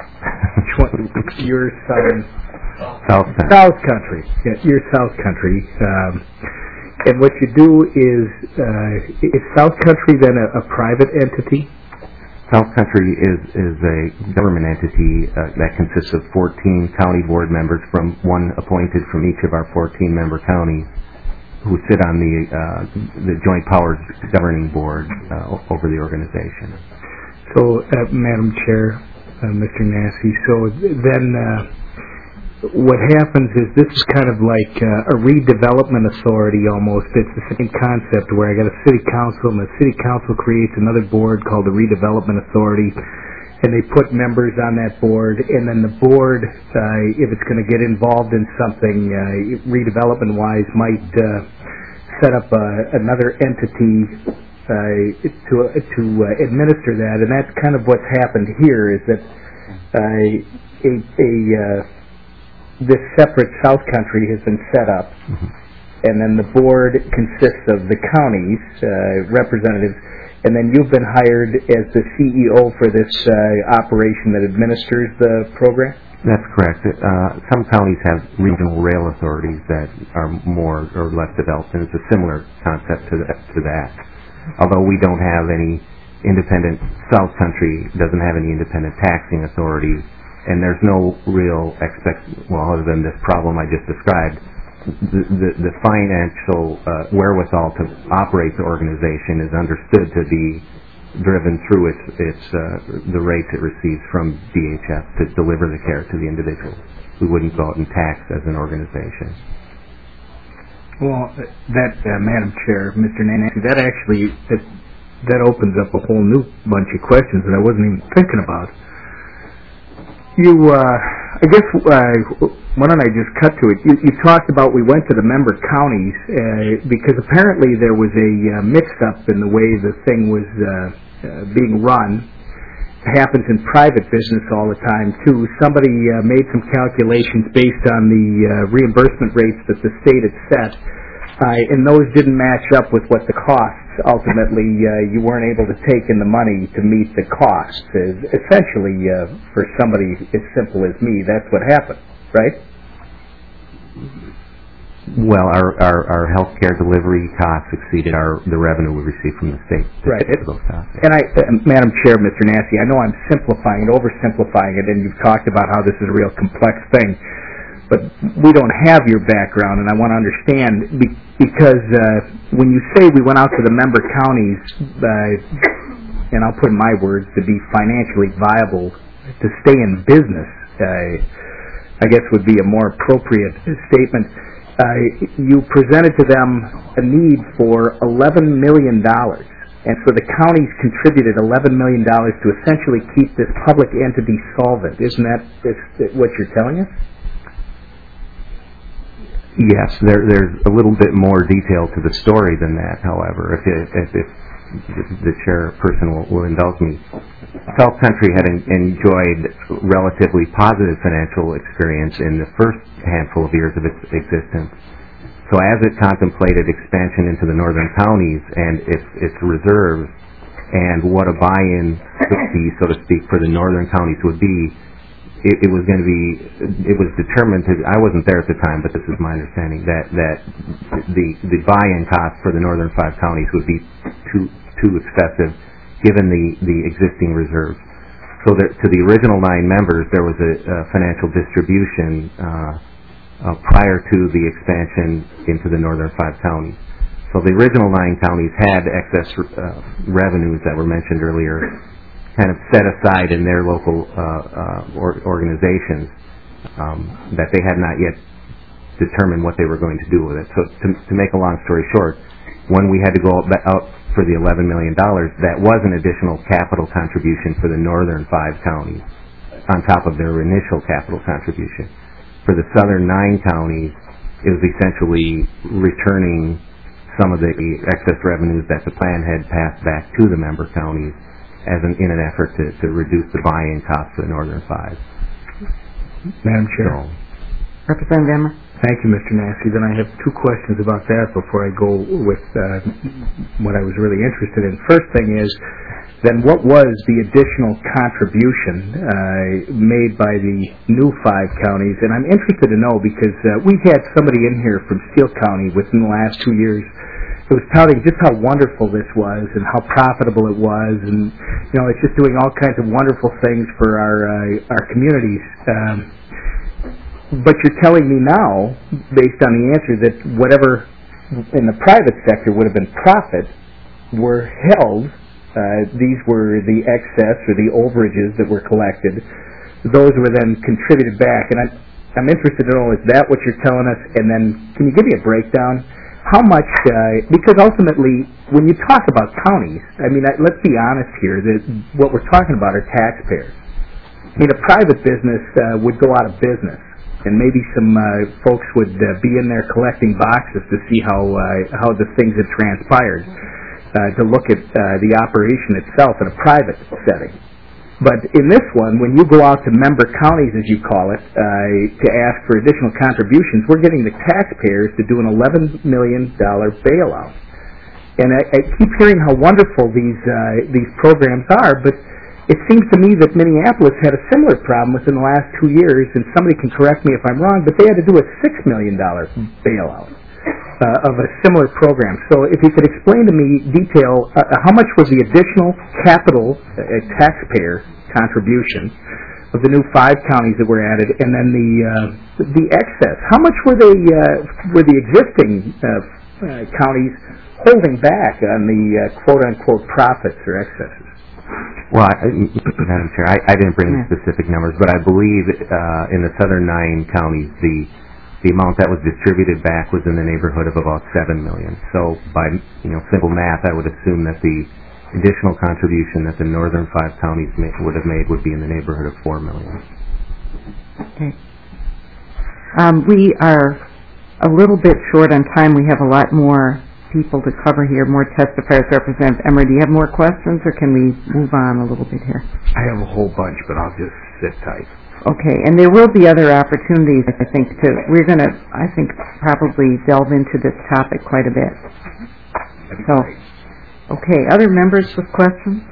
S9: Sun South Country. Yeah, your South Country. And what you do is South Country then a private entity?
S8: South Country is a government entity that consists of 14 county board members, from one appointed from each of our 14 member counties, who sit on the Joint Powers Governing Board over the organization.
S9: So, Madam Chair, Mr. Nassy, so then what happens is this is kind of like a redevelopment authority almost. It's the same concept where I got a city council, and the city council creates another board called the redevelopment authority, and they put members on that board, and then the board, if it's going to get involved in something redevelopment-wise, might set up another entity to administer that, and that's kind of what's happened here, is that this separate South Country has been set up, and then the board consists of the counties, representatives, and then you've been hired as the CEO for this operation that administers the program?
S8: That's correct. Some counties have regional rail authorities that are more or less developed, and it's a similar concept to that. Although we don't have any independent, South Country doesn't have any independent taxing authorities, and there's no real other than this problem I just described, the financial wherewithal to operate the organization is understood to be driven through the rates it receives from DHS to deliver the care to the individual. We wouldn't go out and tax as an organization.
S9: Well, that, Madam Chair, Mr. Nancy, that actually, that opens up a whole new bunch of questions that I wasn't even thinking about. I guess, why don't I just cut to it? You talked about we went to the member counties because apparently there was a mix-up in the way the thing was being run. It happens in private business all the time, too. Somebody made some calculations based on the reimbursement rates that the state had set, and those didn't match up with what the costs. Ultimately, you weren't able to take in the money to meet the costs. Essentially, for somebody as simple as me, that's what happened, right?
S8: Well, our health care delivery costs exceeded the revenue we received from the state.
S9: Right.
S8: For those costs.
S9: And Madam Chair, Mr. Nassi, I know I'm simplifying it, oversimplifying it, and you've talked about how this is a real complex thing. But we don't have your background, and I want to understand, because when you say we went out to the member counties, and I'll put in my words, to be financially viable, to stay in business, I guess would be a more appropriate statement. You presented to them a need for $11 million, and so the counties contributed $11 million to essentially keep this public entity solvent. Isn't that what you're telling us?
S8: Yes, there's a little bit more detail to the story than that, however, if the chairperson will indulge me. South Country had enjoyed relatively positive financial experience in the first handful of years of its existence. So as it contemplated expansion into the northern counties and its reserves and what a buy-in would be, so to speak, for the northern counties would be, it was determined I wasn't there at the time, but this is my understanding, that the buy-in cost for the northern 5 counties would be too excessive given the existing reserves. So to the original 9 members, there was a financial distribution prior to the expansion into the northern 5 counties. So the original 9 counties had excess revenues that were mentioned earlier, kind of set aside in their local organizations that they had not yet determined what they were going to do with it. So to make a long story short, when we had to go out for the $11 million, that was an additional capital contribution for the northern 5 counties on top of their initial capital contribution. For the southern 9 counties, it was essentially returning some of the excess revenues that the plan had passed back to the member counties in an effort to reduce the buy-in cost for the northern 5.
S9: Madam Chair.
S1: Representative Emmer.
S9: Thank you, Mr. Nassi. Then I have 2 questions about that before I go with what I was really interested in. First thing is, then what was the additional contribution made by the new 5 counties? And I'm interested to know because we had somebody in here from Steele County within the last 2 years who was touting just how wonderful this was and how profitable it was, and it's just doing all kinds of wonderful things for our communities. But you're telling me now, based on the answer, that whatever in the private sector would have been profit were held. These were the excess or the overages that were collected. Those were then contributed back. And I'm interested to know, is that what you're telling us? And then can you give me a breakdown? How much, because ultimately, when you talk about counties, let's be honest here, that what we're talking about are taxpayers. A private business would go out of business, and maybe some folks would be in there collecting boxes to see how the things have transpired, to look at the operation itself in a private setting. But in this one, when you go out to member counties, as you call it, to ask for additional contributions, we're getting the taxpayers to do an $11 million bailout. And I keep hearing how wonderful these programs are, but it seems to me that Minneapolis had a similar problem within the last 2 years, and somebody can correct me if I'm wrong, but they had to do a $6 million bailout of a similar program. So if you could explain to me detail, how much was the additional capital taxpayer contribution of the new 5 counties that were added, and then the excess? How much were the existing counties holding back on the quote-unquote profits or excesses?
S8: Well, Madam Chair, I didn't bring the specific numbers, but I believe in the southern 9 counties, the amount that was distributed back was in the neighborhood of about $7 million. So by simple math, I would assume that the additional contribution that the northern 5 counties would have made would be in the neighborhood of $4 million.
S1: Okay. We are a little bit short on time. We have a lot more people to cover here, more testifiers. Representative Emmer, do you have more questions, or can we move on a little bit here?
S5: I have a whole bunch, but I'll just sit tight.
S1: Okay, and there will be other opportunities, I think, we're going to, I think, probably delve into this topic quite a bit. So, okay, other members with questions?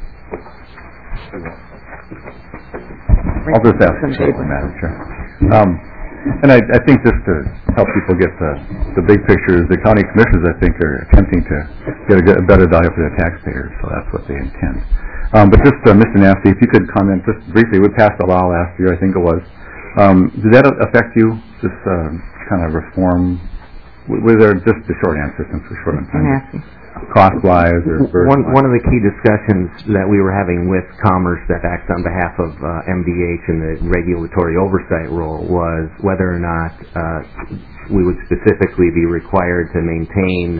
S2: I'll just ask a question, Madam Chair. And I think just to help people get the big picture, the county commissioners, I think, are attempting to get a better value for their taxpayers, so that's what they intend. But just, Mr. Nasty, if you could comment just briefly, we passed a law last year, I think it was. Did that affect you, this kind of reform? Was there just the short answer, since we're short on time? Cost-wise or
S8: one of the key discussions that we were having with Commerce that acts on behalf of MDH in the regulatory oversight role was whether or not we would specifically be required to maintain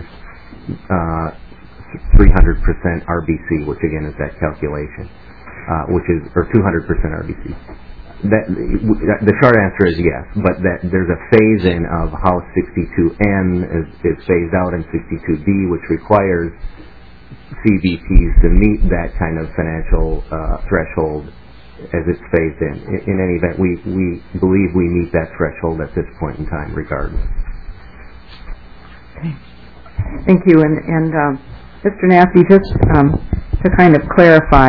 S8: 300% RBC, which again is that calculation, or 200% RBC. The short answer is yes, but that there's a phase-in of how 62N is phased out and 62D, which requires CBPs to meet that kind of financial threshold as it's phased in. In any event, we believe we meet that threshold at this point in time, regardless.
S1: Okay. Thank you. And Mr. Nasty, just to kind of clarify,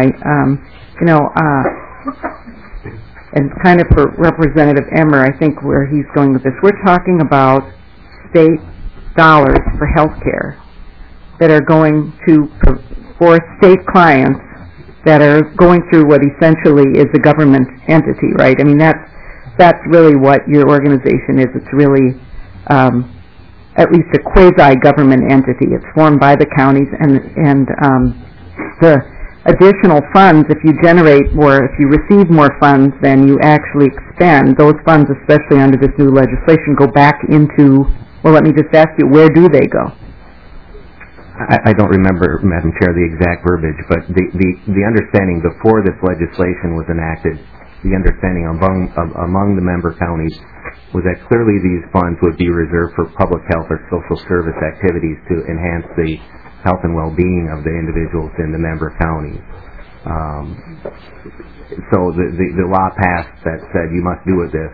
S1: and kind of for Representative Emmer, I think where he's going with this, we're talking about state dollars for health care that are going for state clients that are going through what essentially is a government entity, right? I mean, that's really what your organization is. It's really at least a quasi-government entity. It's formed by the counties, and the additional funds, if you generate more, if you receive more funds than you actually expend, those funds, especially under this new legislation, go back into, well, let me just ask you, where do they go?
S8: I don't remember, Madam Chair, the exact verbiage, but the understanding before this legislation was enacted, the understanding among the member counties was that clearly these funds would be reserved for public health or social service activities to enhance the health and well-being of the individuals in the member counties. So the law passed that said you must do this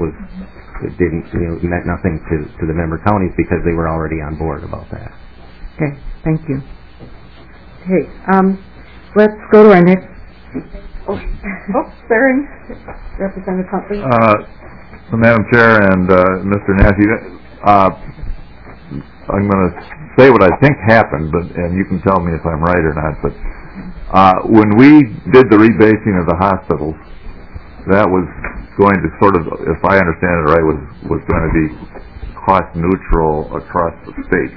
S8: meant nothing to the member counties because they were already on board about that.
S1: Okay, thank you. Okay, let's go to our next. Sorry, Representative Huntley.
S10: Madam Chair and Mr. Nasty, I'm going to say what I think happened, and you can tell me if I'm right or not, but when we did the rebasing of the hospitals, that was going to sort of, if I understand it right, was going to be cost neutral across the state.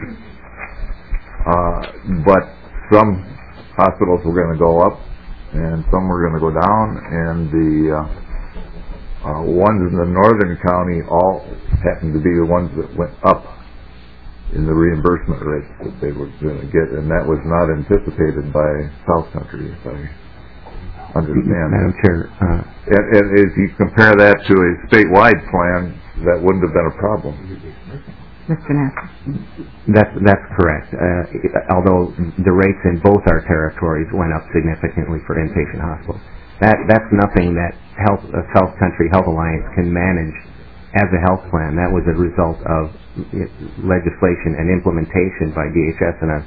S10: But some hospitals were going to go up, and some were going to go down, and the ones in the northern county all happened to be the ones that went up in the reimbursement rates that they were going to get, and that was not anticipated by South Country, if I understand.
S8: Madam Chair.
S10: And if you compare that to a statewide plan, that wouldn't have been a problem.
S1: Mr. Nasty.
S8: That's correct. Although the rates in both our territories went up significantly for inpatient hospitals. That's nothing that South Country Health Alliance can manage as a health plan. That was a result of legislation and implementation by DHS and a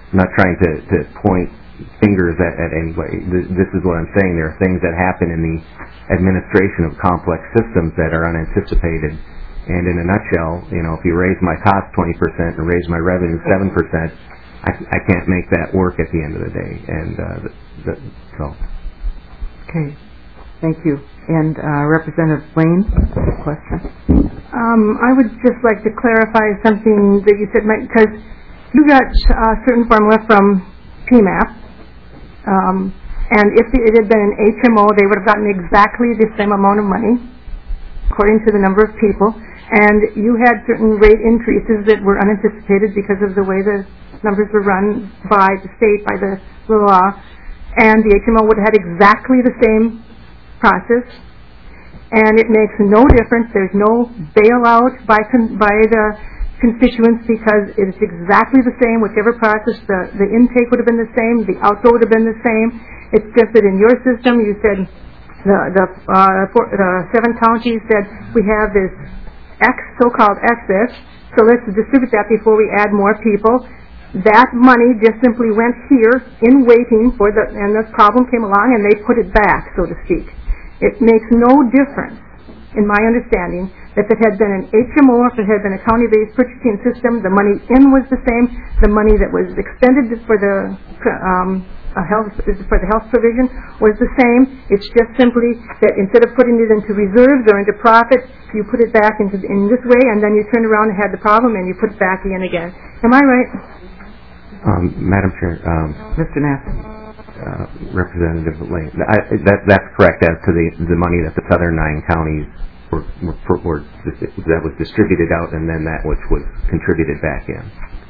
S8: not trying to point fingers at anybody. This is what I'm saying. There are things that happen in the administration of complex systems that are unanticipated. And in a nutshell, if you raise my cost 20% and raise my revenue 7%, I can't make that work at the end of the day. And so.
S1: Okay. Thank you. And Representative Lane, question.
S11: I would just like to clarify something that you said, because you got a certain formula from PMAP, and if it had been an HMO, they would have gotten exactly the same amount of money, according to the number of people, and you had certain rate increases that were unanticipated because of the way the numbers were run by the state, by the law, and the HMO would have had exactly the same process, and it makes no difference. There's no bailout by the constituents because it is exactly the same. Whichever process, the intake would have been the same, the outgo would have been the same. It's just that in your system, you said the 7 counties said we have this so-called excess, so let's distribute that before we add more people. That money just simply went here in waiting for and the problem came along and they put it back, so to speak. It makes no difference, in my understanding, if it had been an HMO, if it had been a county-based purchasing system, the money in was the same, the money that was expended for the health provision was the same. It's just simply that instead of putting it into reserves or into profit, you put it back in this way, and then you turn around and had the problem, and you put it back in again. Am I right?
S8: Madam Chair,
S1: Mr. Nassy.
S8: Representative Lane, that's correct as to the money that the southern 9 counties that was distributed out, and then that which was contributed back in.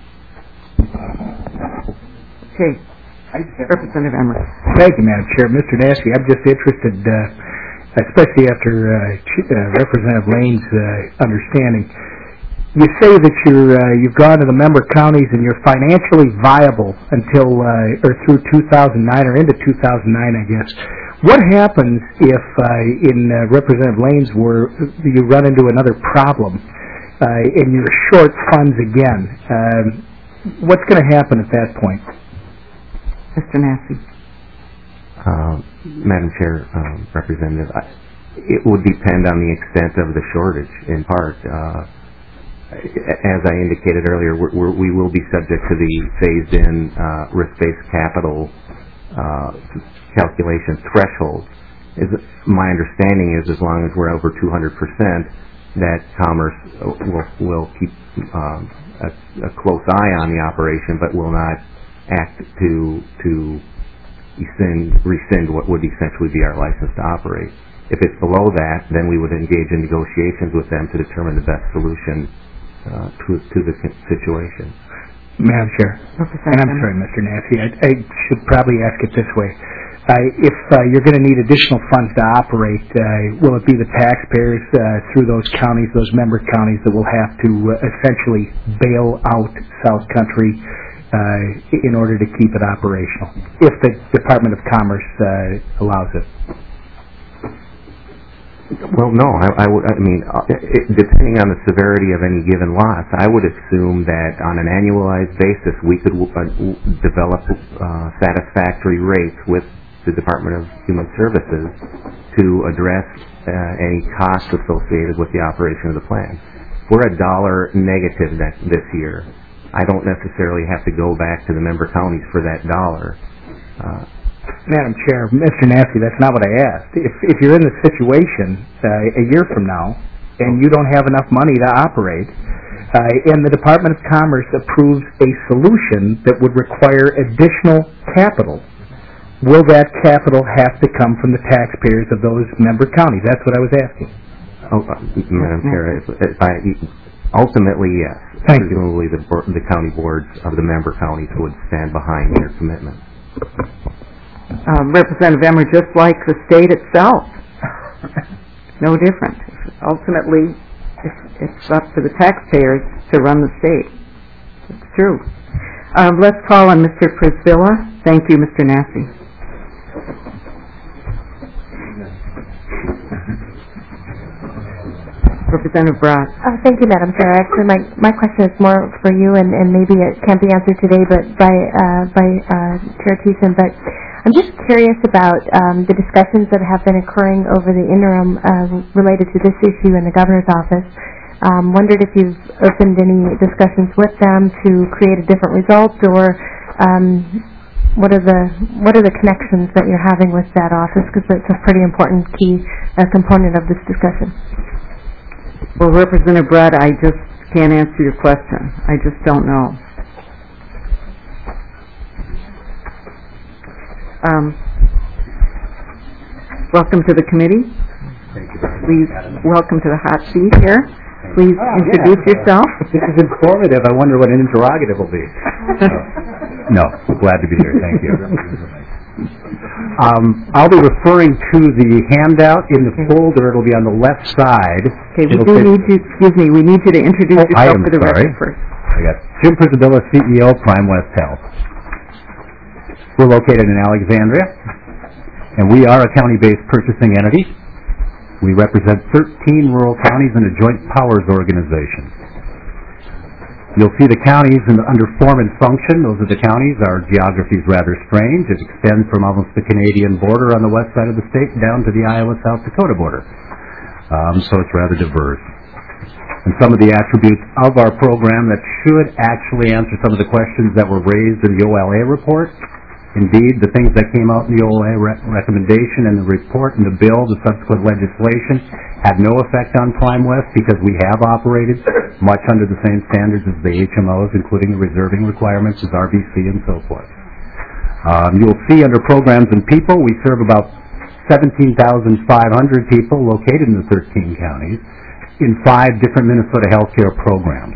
S1: Okay. Representative Emmer.
S9: Thank you, Madam Chair. Mr. Nassy, I'm just interested, especially after Representative Lane's understanding. You say that you've gone to the member counties and you're financially viable until or through 2009 or into 2009, I guess. What happens if, in Representative Lane's words, you run into another problem and you're short funds again? What's going to happen at that point?
S1: Mr. Nassy.
S8: Madam Chair, Representative, it would depend on the extent of the shortage, in part. As I indicated earlier, we will be subject to the phased-in risk-based capital calculation threshold. My understanding is as long as we're over 200%, that Commerce will keep a close eye on the operation, but will not act to rescind what would essentially be our license to operate. If it's below that, then we would engage in negotiations with them to determine the best solution to the situation.
S9: Madam Chair, and I'm sorry, Mr. Nassy, I should probably ask it this way. If you're going to need additional funds to operate, will it be the taxpayers through those counties, those member counties, that will have to essentially bail out South Country in order to keep it operational, if the Department of Commerce allows it?
S8: Well, no. I mean, depending on the severity of any given loss, I would assume that on an annualized basis we could develop satisfactory rates with the Department of Human Services to address any costs associated with the operation of the plan. We're $1 negative this year. I don't necessarily have to go back to the member counties for that dollar.
S9: Madam Chair, Mr. Nassy, that's not what I asked. If you're in this situation a year from now and you don't have enough money to operate, and the Department of Commerce approves a solution that would require additional capital, will that capital have to come from the taxpayers of those member counties? That's what I was asking.
S8: Madam Chair, ultimately, yes. Presumably the county boards of the member counties would stand behind their commitment.
S1: Representative Emmer, just like the state itself. No different. Ultimately, it's up to the taxpayers to run the state. It's true. Let's call on Mr. Priscilla. Thank you, Mr. Nassy. Representative Brott.
S12: Thank you, Madam Chair. Actually, my question is more for you, and maybe it can't be answered today, but by Chair Thiessen. But I'm just curious about the discussions that have been occurring over the interim related to this issue in the governor's office. Wondered if you've opened any discussions with them to create a different result, or what are the connections that you're having with that office? Because it's a pretty important key component of this discussion.
S1: Well, Representative Brett, I just can't answer your question. I just don't know. Welcome to the committee.
S13: Thank you very much.
S1: Please welcome to the hot seat here. Please introduce yourself.
S13: This is informative. I wonder what an interrogative will be. No, glad to be here. Thank you. I'll be referring to the handout in the folder. It'll be on the left side.
S1: Okay, we need you to introduce yourself for the record first.
S13: I got Jim Pizzabilla, CEO, Prime West Health. We're located in Alexandria, and we are a county-based purchasing entity. We represent 13 rural counties in a joint powers organization. You'll see the counties under form and function. Those are the counties. Our geography is rather strange. It extends from almost the Canadian border on the west side of the state down to the Iowa-South Dakota border. So it's rather diverse. And some of the attributes of our program that should actually answer some of the questions that were raised in the OLA report. Indeed, the things that came out in the OLA recommendation and the report and the bill, the subsequent legislation, had no effect on Prime West because we have operated much under the same standards as the HMOs, including the reserving requirements as RBC and so forth. You'll see under programs and people, we serve about 17,500 people located in the 13 counties in 5 different Minnesota healthcare programs.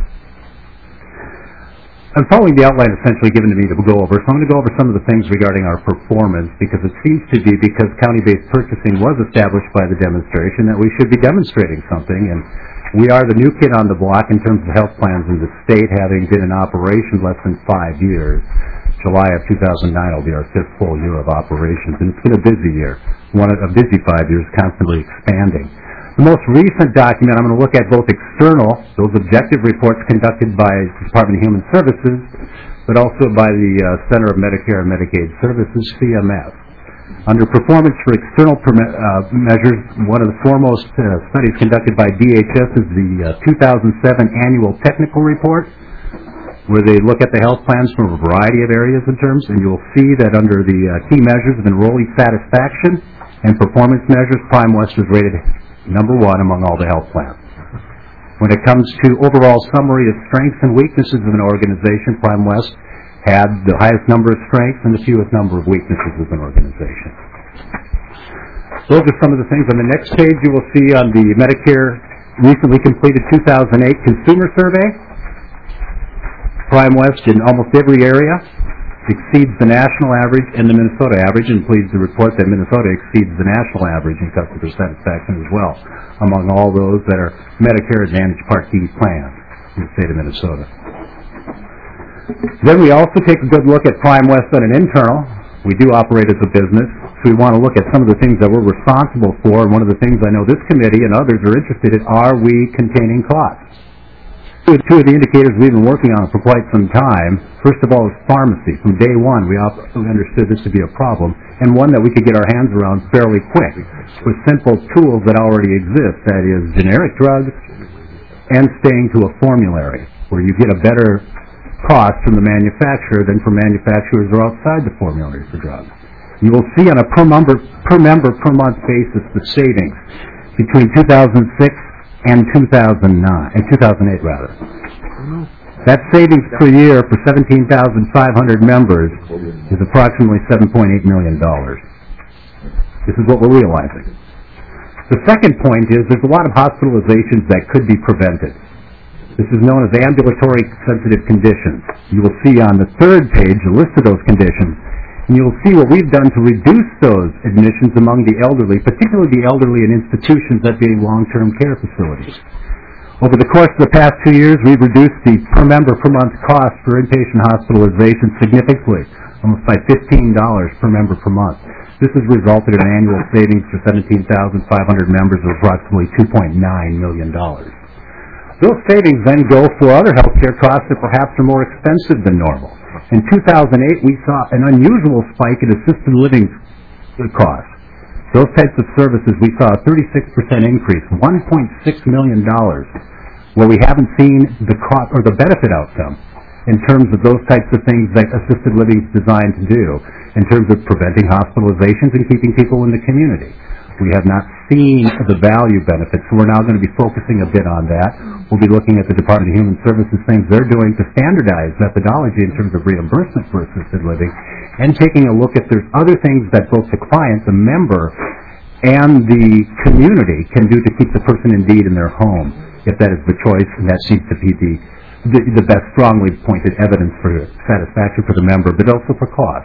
S13: I'm following the outline essentially given to me to go over, so I'm going to go over some of the things regarding our performance because it seems to be because county-based purchasing was established by the demonstration that we should be demonstrating something, and we are the new kid on the block in terms of health plans in the state, having been in operation less than 5 years. July of 2009 will be our 5th full year of operations, and it's been a busy year, a busy 5 years, constantly expanding. The most recent document, I'm going to look at both external, those objective reports conducted by the Department of Human Services, but also by the Center of Medicare and Medicaid Services, CMS. Under performance for external measures, one of the foremost studies conducted by DHS is the 2007 Annual Technical Report, where they look at the health plans from a variety of areas and terms, and you'll see that under the key measures of enrollee satisfaction and performance measures, Prime West is rated number 1 among all the health plans. When it comes to overall summary of strengths and weaknesses of an organization, Prime West had the highest number of strengths and the fewest number of weaknesses of an organization. Those are some of the things. On the next page you will see on the Medicare recently completed 2008 consumer survey. Prime West in almost every area exceeds the national average and the Minnesota average, and pleased to report that Minnesota exceeds the national average in customer satisfaction as well among all those that are Medicare Advantage Part D plans in the state of Minnesota. Then we also take a good look at Prime West on an internal. We do operate as a business, so we want to look at some of the things that we're responsible for, and one of the things I know this committee and others are interested in, are we containing costs? Two of the indicators we've been working on for quite some time, first of all, is pharmacy. From day one, we understood this to be a problem, and one that we could get our hands around fairly quick with simple tools that already exist, that is generic drugs and staying to a formulary, where you get a better cost from the manufacturer than from manufacturers who are outside the formulary for drugs. You will see on a per member per month basis the savings between 2006 and 2008 rather. That savings per year for 17,500 members is approximately $7.8 million. This is what we're realizing. The second point is there's a lot of hospitalizations that could be prevented. This is known as ambulatory sensitive conditions. You will see on the third page a list of those conditions, and you'll see what we've done to reduce those admissions among the elderly, particularly the elderly in institutions that being long-term care facilities. Over the course of the past 2 years, we've reduced the per member per month cost for inpatient hospitalization significantly, almost by $15 per member per month. This has resulted in annual savings for 17,500 members of approximately $2.9 million. Those savings then go for other health care costs that perhaps are more expensive than normal. In 2008, we saw an unusual spike in assisted living costs. Those types of services, we saw a 36% increase, $1.6 million, where we haven't seen the cost or the benefit outcome in terms of those types of things that assisted living is designed to do, in terms of preventing hospitalizations and keeping people in the community. We have not seen the value benefits, so we're now going to be focusing a bit on that. We'll be looking at the Department of Human Services, things they're doing to standardize methodology in terms of reimbursement for assisted living, and taking a look at there's other things that both the client, the member, and the community can do to keep the person indeed in their home, if that is the choice, and that seems to be the best strongly pointed evidence for satisfaction for the member, but also for cost.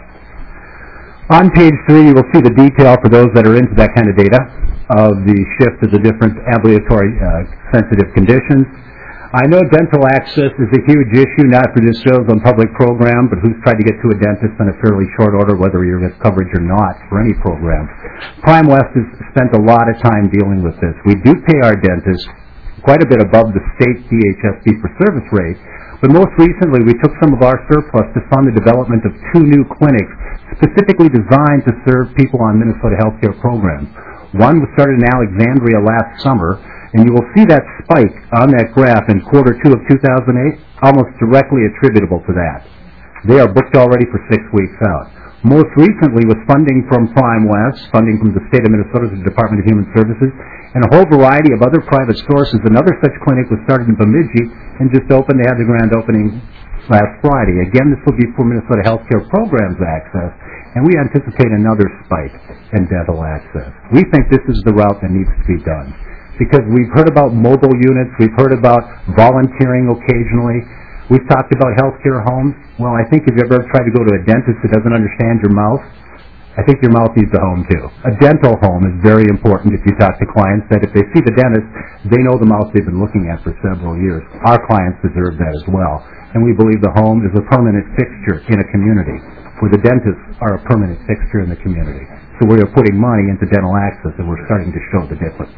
S13: On page 3, you will see the detail for those that are into that kind of data of the shift of the different ambulatory sensitive conditions. I know dental access is a huge issue, not for just shows on public program, but who's tried to get to a dentist in a fairly short order, whether you get coverage or not for any program. Prime West has spent a lot of time dealing with this. We do pay our dentists quite a bit above the state DHS fee-for-service rate, but most recently we took some of our surplus to fund the development of 2 new clinics specifically designed to serve people on Minnesota healthcare programs. One was started in Alexandria last summer, and you will see that spike on that graph in quarter 2 of 2008, almost directly attributable to that. They are booked already for 6 weeks out. Most recently was funding from Prime West, funding from the state of Minnesota, the Department of Human Services, and a whole variety of other private sources. Another such clinic was started in Bemidji and just opened. They had the grand opening last Friday. Again, this will be for Minnesota Healthcare Programs access, and we anticipate another spike in dental access. We think this is the route that needs to be done, because we've heard about mobile units, we've heard about volunteering occasionally, we've talked about healthcare homes. Well, I think if you've ever tried to go to a dentist that doesn't understand your mouth, I think your mouth needs a home too. A dental home is very important if you talk to clients that if they see the dentist, they know the mouth they've been looking at for several years. Our clients deserve that as well. And we believe the home is a permanent fixture in a community, where the dentists are a permanent fixture in the community. So we are putting money into dental access, and we're starting to show the difference.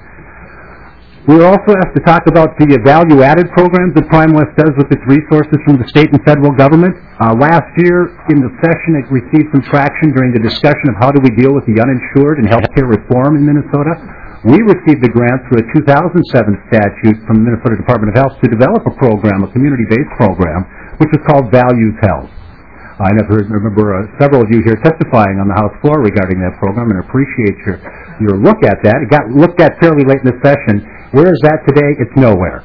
S13: We also have to talk about the value-added programs that Prime West does with its resources from the state and federal government. Last year, in the session, it received some traction during the discussion of how do we deal with the uninsured and health care reform in Minnesota. We received a grant through a 2007 statute from the Minnesota Department of Health to develop a program, a community-based program, which is called Values Health. I remember several of you here testifying on the House floor regarding that program, and appreciate your look at that. It got looked at fairly late in the session. Where is that today? It's nowhere.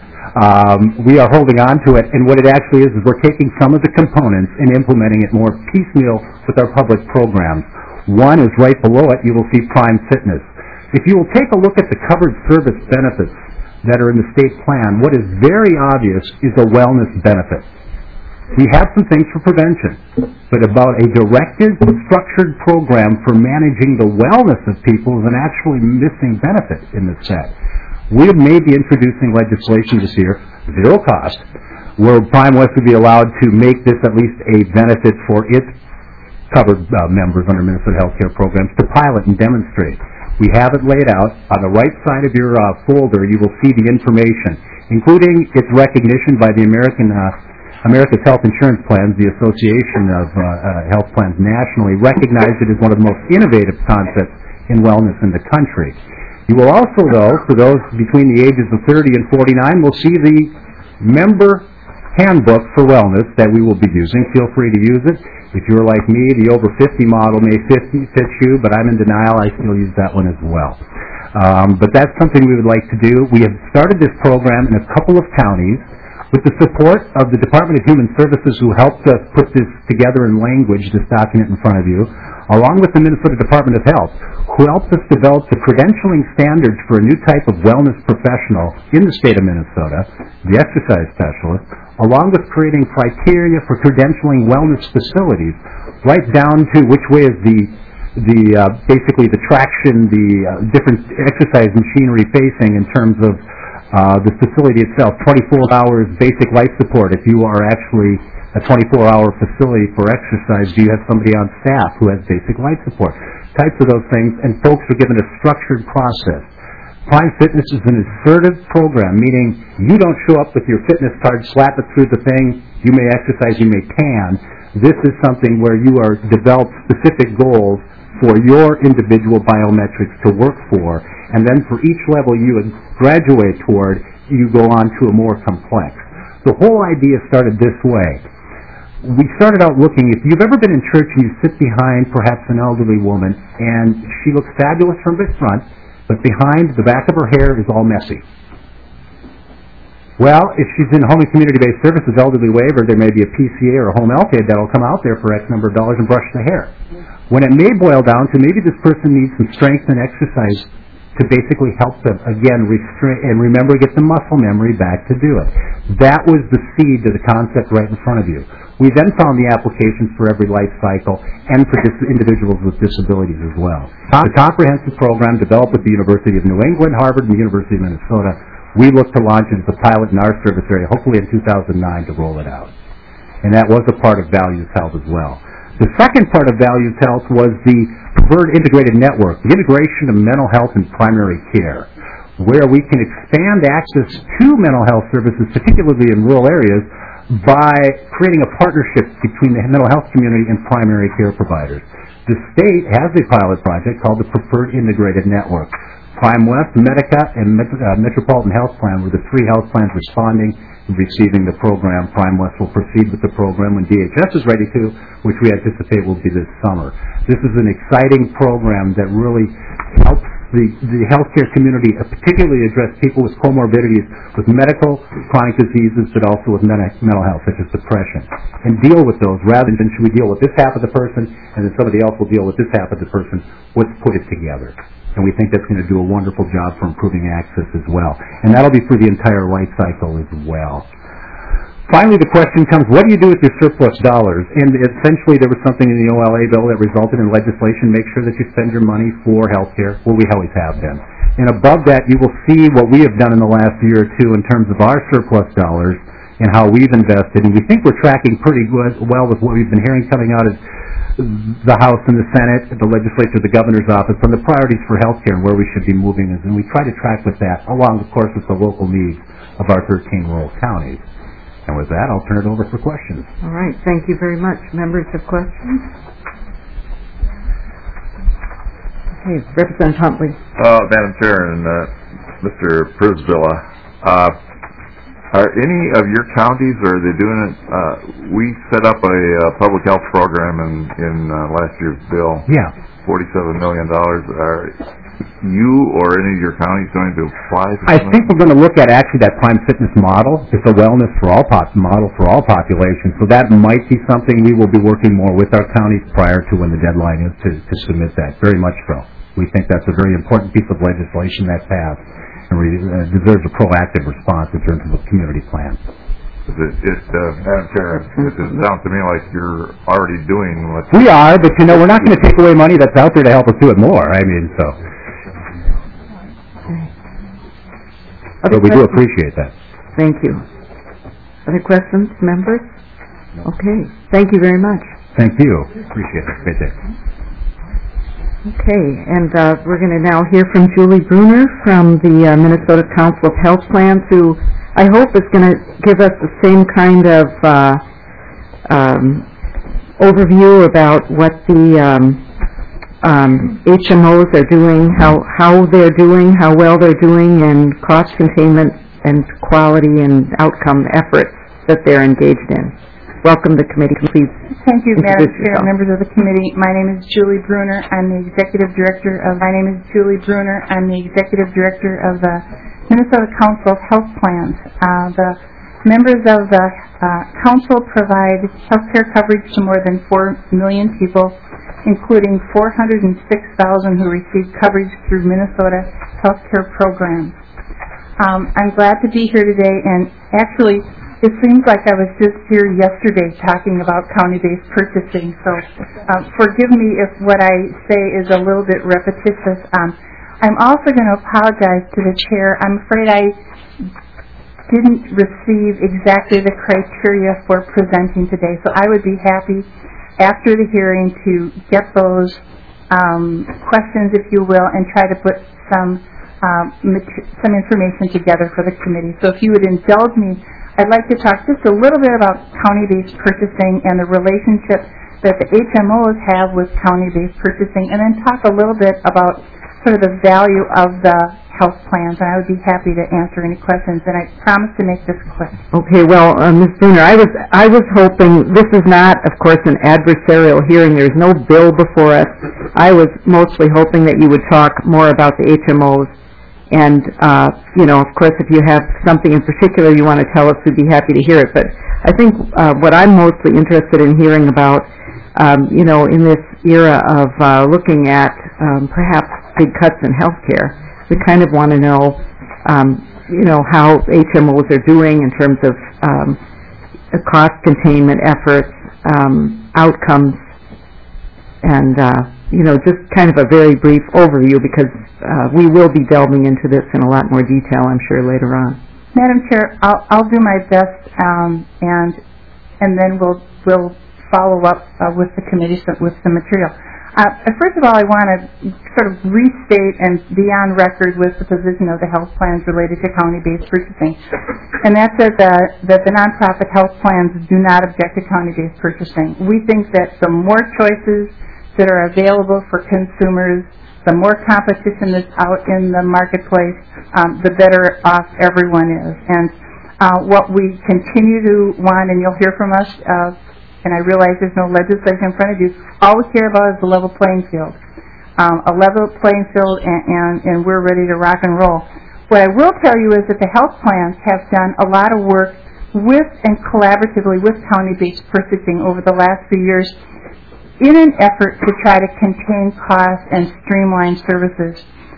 S13: We are holding on to it, and what it actually is we're taking some of the components and implementing it more piecemeal with our public programs. One is right below it. You will see Prime Fitness. If you will take a look at the covered service benefits that are in the state plan, what is very obvious is a wellness benefit. We have some things for prevention, but about a directed, structured program for managing the wellness of people is an actually missing benefit in this set. We may be introducing legislation this year, zero cost, where Prime West would be allowed to make this at least a benefit for its covered members under Minnesota healthcare programs to pilot and demonstrate. We have it laid out. On the right side of your folder, you will see the information, including its recognition by the America's Health Insurance Plans, the Association of Health Plans nationally, recognized it as one of the most innovative concepts in wellness in the country. You will also, though, for those between the ages of 30 and 49, will see the member handbook for wellness that we will be using. Feel free to use it. If you're like me, the over 50 model may fit you, but I'm in denial. I still use that one as well. But that's something we would like to do. We have started this program in a couple of counties with the support of the Department of Human Services, who helped us put this together in language, this document in front of you, along with the Minnesota Department of Health, who helped us develop the credentialing standards for a new type of wellness professional in the state of Minnesota, the exercise specialist, along with creating criteria for credentialing wellness facilities, right down to which way is basically the traction, the different exercise machinery facing in terms of the facility itself, 24 hours basic life support. If you are actually a 24-hour facility for exercise, do you have somebody on staff who has basic life support? types of those things, and folks are given a structured process. Prime Fitness is an assertive program, meaning you don't show up with your fitness card, slap it through the thing, you may exercise, you may tan. This is something where you are developed specific goals for your individual biometrics to work for, and then for each level you graduate toward, you go on to a more complex. The whole idea started this way. We started out looking, if you've ever been in church and you sit behind perhaps an elderly woman, and she looks fabulous from the front, but behind, the back of her hair is all messy. Well, if she's in home and community-based services, elderly waiver, there may be a PCA or a home health aide that will come out there for X number of dollars and brush the hair. When it may boil down to maybe this person needs some strength and exercise to basically help them, again, and remember, get the muscle memory back to do it. That was the seed to the concept right in front of you. We then found the applications for every life cycle and for individuals with disabilities as well. The comprehensive program developed with the University of New England, Harvard, and the University of Minnesota. We look to launch it as a pilot in our service area, hopefully in 2009, to roll it out. And that was a part of Values Health as well. The second part of Values Health was the preferred integrated network, the integration of mental health and primary care, where we can expand access to mental health services, particularly in rural areas, by creating a partnership between the mental health community and primary care providers. The state has a pilot project called the Preferred Integrated Network. Prime West, Medica, and Metropolitan Health Plan were the three health plans responding and receiving the program. Prime West will proceed with the program when DHS is ready to, which we anticipate will be this summer. This is an exciting program that really helps the healthcare community particularly address people with comorbidities, with medical, chronic diseases, but also with mental health, such as depression, and deal with those rather than should we deal with this half of the person and then somebody else will deal with this half of the person. Let's put it together. And we think that's going to do a wonderful job for improving access as well. And that'll be for the entire life cycle as well. Finally, the question comes, what do you do with your surplus dollars? And essentially, there was something in the OLA bill that resulted in legislation, make sure that you spend your money for health care, well, we always have been. And above that, you will see what we have done in the last year or two in terms of our surplus dollars and how we've invested. And we think we're tracking pretty well with what we've been hearing coming out of the House and the Senate, the legislature, the governor's office, on the priorities for health care and where we should be moving. And we try to track with that, along, of course, with the local needs of our 13 rural counties. And with that, I'll turn it over for questions.
S1: All right. Thank you very much. Members have questions? Okay. Representative Huntley.
S10: Madam Chair and Mr. Przybyla, are any of your counties, or are they doing it? We set up a public health program in last year's bill.
S13: Yeah.
S10: $47 million. Are you or any of your counties going to apply for
S13: I think we're going to look at actually that Prime Fitness model. It's a wellness for all model for all populations. So that might be something we will be working more with our counties prior to when the deadline is to submit that. Very much so. We think that's a very important piece of legislation that passed and deserves a proactive response in terms of a community plan.
S10: Madam Chair, it sounds to me like you're already doing what...
S13: We are, but we're not going to take away money that's out there to help us do it more. I mean, so... But we do appreciate that.
S1: Thank you. Other questions, members? Okay. Thank you very much.
S13: Thank you. Appreciate it. Great day.
S1: Okay, and we're going to now hear from Julie Bruner from the Minnesota Council of Health Plans, who I hope is going to give us the same kind of overview about what the HMOs are doing, how they're doing, how well they're doing, and cost containment and quality and outcome efforts that they're engaged in. Welcome to the committee. Please.
S14: Thank you, Madam Chair, members of the committee. My name is Julie Bruner. I'm the executive director of. I'm the executive director of the Minnesota Council of Health Plans. The members of the council provide health care coverage to more than 4 million people, including 406,000 who receive coverage through Minnesota health care programs. I'm glad to be here today, and actually, it seems like I was just here yesterday talking about county-based purchasing, so forgive me if what I say is a little bit repetitious. I'm also going to apologize to the chair. I'm afraid I didn't receive exactly the criteria for presenting today, so I would be happy after the hearing to get those questions, if you will, and try to put some information together for the committee. So if you would indulge me, I'd like to talk just a little bit about county-based purchasing and the relationship that the HMOs have with county-based purchasing, and then talk a little bit about sort of the value of the health plans, and I would be happy to answer any questions, and I promise to make this quick.
S1: Okay, well, Ms. Bruner, I was hoping, this is not, of course, an adversarial hearing. There's no bill before us. I was mostly hoping that you would talk more about the HMOs, and, of course, if you have something in particular you want to tell us, we'd be happy to hear it. But I think what I'm mostly interested in hearing about, in this era of looking at perhaps big cuts in health care, we kind of want to know, how HMOs are doing in terms of cost containment efforts, outcomes, and, just kind of a very brief overview, because we will be delving into this in a lot more detail, I'm sure, later on.
S14: Madam Chair, I'll do my best, and then we'll follow up with the committee with some material. First of all, I want to sort of restate and be on record with the position of the health plans related to county-based purchasing, and that's that the nonprofit health plans do not object to county-based purchasing. We think that the more choices that are available for consumers, the more competition that's out in the marketplace, the better off everyone is. And what we continue to want, and you'll hear from us, and I realize there's no legislation in front of you, all we care about is the level playing field. A level playing field, and we're ready to rock and roll. What I will tell you is that the health plans have done a lot of work with and collaboratively with county-based purchasing over the last few years in an effort to try to contain costs and streamline services.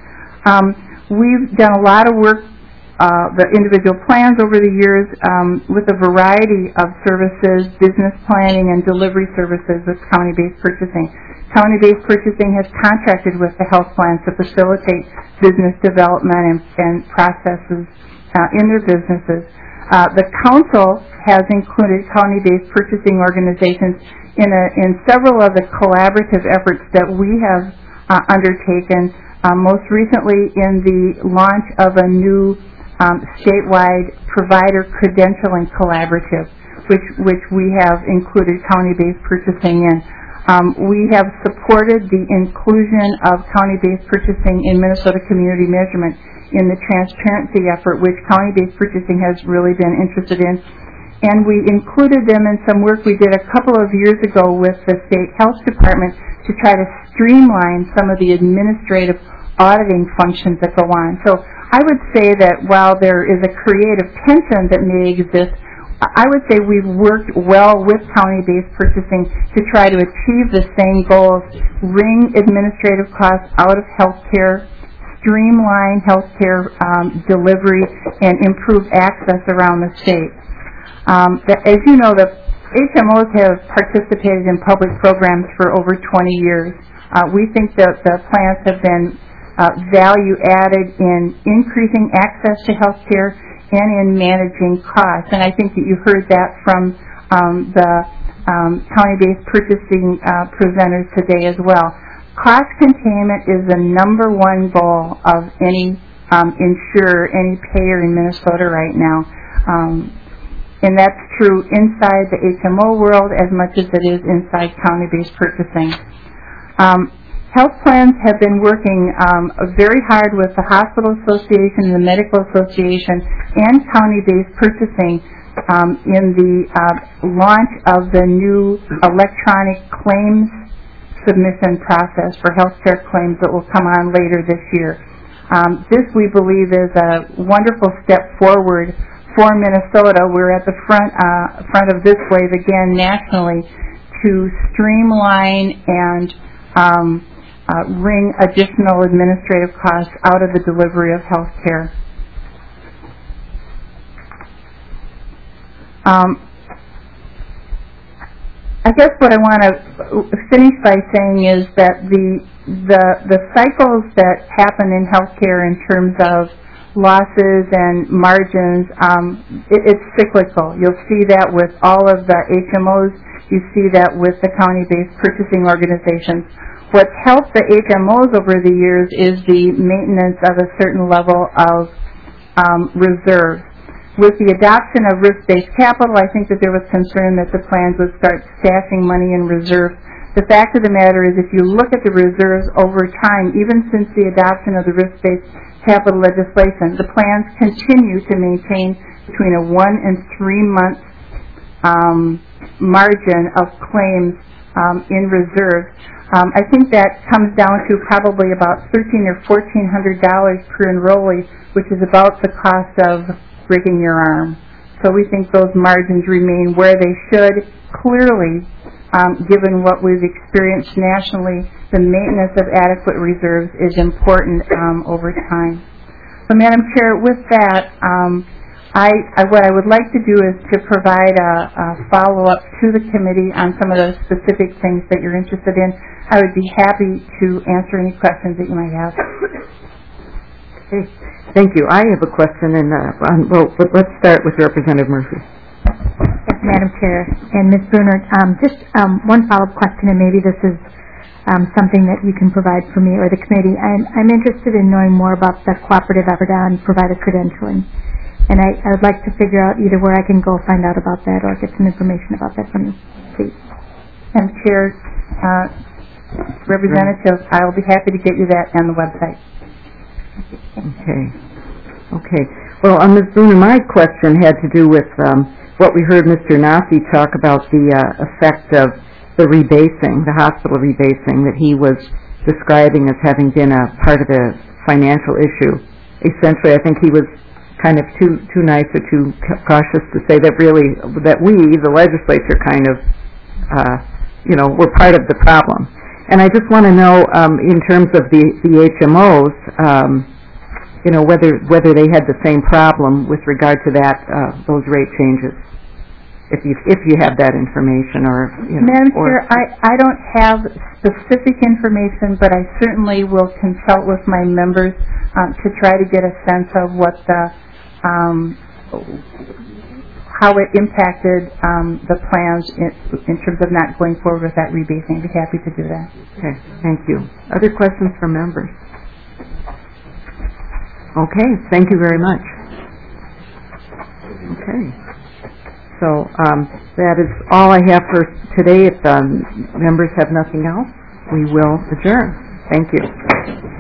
S14: We've done a lot of work, the individual plans over the years, with a variety of services, business planning and delivery services with county-based purchasing. County-based purchasing has contracted with the health plans to facilitate business development and processes in their businesses. The council has included county-based purchasing organizations in several of the collaborative efforts that we have undertaken, most recently in the launch of a new statewide provider credentialing collaborative, which we have included county-based purchasing in. We have supported the inclusion of county-based purchasing in Minnesota Community Measurement in the transparency effort, which county-based purchasing has really been interested in. And we included them in some work we did a couple of years ago with the State Health Department to try to streamline some of the administrative auditing functions that go on. So I would say that while there is a creative tension that may exist, I would say we've worked well with county-based purchasing to try to achieve the same goals: wring administrative costs out of healthcare, streamline healthcare delivery, and improve access around the state. As you know, the HMOs have participated in public programs for over 20 years. We think that the plans have been value added in increasing access to health care and in managing costs. And I think that you heard that from the county-based purchasing presenters today as well. Cost containment is the number one goal of any insurer, any payer in Minnesota right now. And that's true inside the HMO world as much as it is inside county-based purchasing. Health plans have been working very hard with the Hospital Association, the Medical Association, and county-based purchasing in the launch of the new electronic claims submission process for healthcare claims that will come on later this year. This, we believe, is a wonderful step forward for Minnesota. We're at the front of this wave again nationally to streamline and wring additional administrative costs out of the delivery of health care. I guess what I want to finish by saying is that the cycles that happen in healthcare in terms of losses and margins, it's cyclical. You'll see that with all of the HMOs. You see that with the county-based purchasing organizations. What's helped the HMOs over the years is the maintenance of a certain level of reserve. With the adoption of risk-based capital, I think that there was concern that the plans would start stashing money in reserve. The fact of the matter is, if you look at the reserves over time, even since the adoption of the risk-based capital legislation, the plans continue to maintain between a 1 and 3 month margin of claims in reserve. I think that comes down to probably about $1,300 or $1,400 per enrollee, which is about the cost of breaking your arm. So we think those margins remain where they should. Clearly, given what we've experienced nationally, the maintenance of adequate reserves is important over time. So, Madam Chair, with that, what I would like to do is to provide a follow-up to the committee on some of those specific things that you're interested in. I would be happy to answer any questions that you might have.
S1: Okay. Thank you. I have a question, and let's start with Representative Murphy.
S12: Yes, Madam Chair and Ms. Bruner, just one follow-up question, and maybe this is something that you can provide for me or the committee. I'm interested in knowing more about the cooperative effort on provider credentialing, and I would like to figure out either where I can go find out about that or get some information about that from you, please.
S14: Madam Chair, Representative, I will be happy to get you that on the website.
S1: Okay. Well, Ms. Bruner, my question had to do with what we heard Mr. Nasi talk about, the effect of the rebasing, the hospital rebasing, that he was describing as having been a part of the financial issue. Essentially, I think he was kind of too nice or too cautious to say that we, the legislature, kind of, were part of the problem. And I just want to know, in terms of the HMOs, whether they had the same problem with regard to that, those rate changes, if you have that information, or
S14: Madam Chair, I don't have specific information, but I certainly will consult with my members to try to get a sense of what how it impacted the plans in terms of not going forward with that rebasing. I'd be happy to do that.
S1: Okay, thank you. Other questions from members? Okay, thank you very much. Okay, so that is all I have for today. If members have nothing else, we will adjourn. Thank you.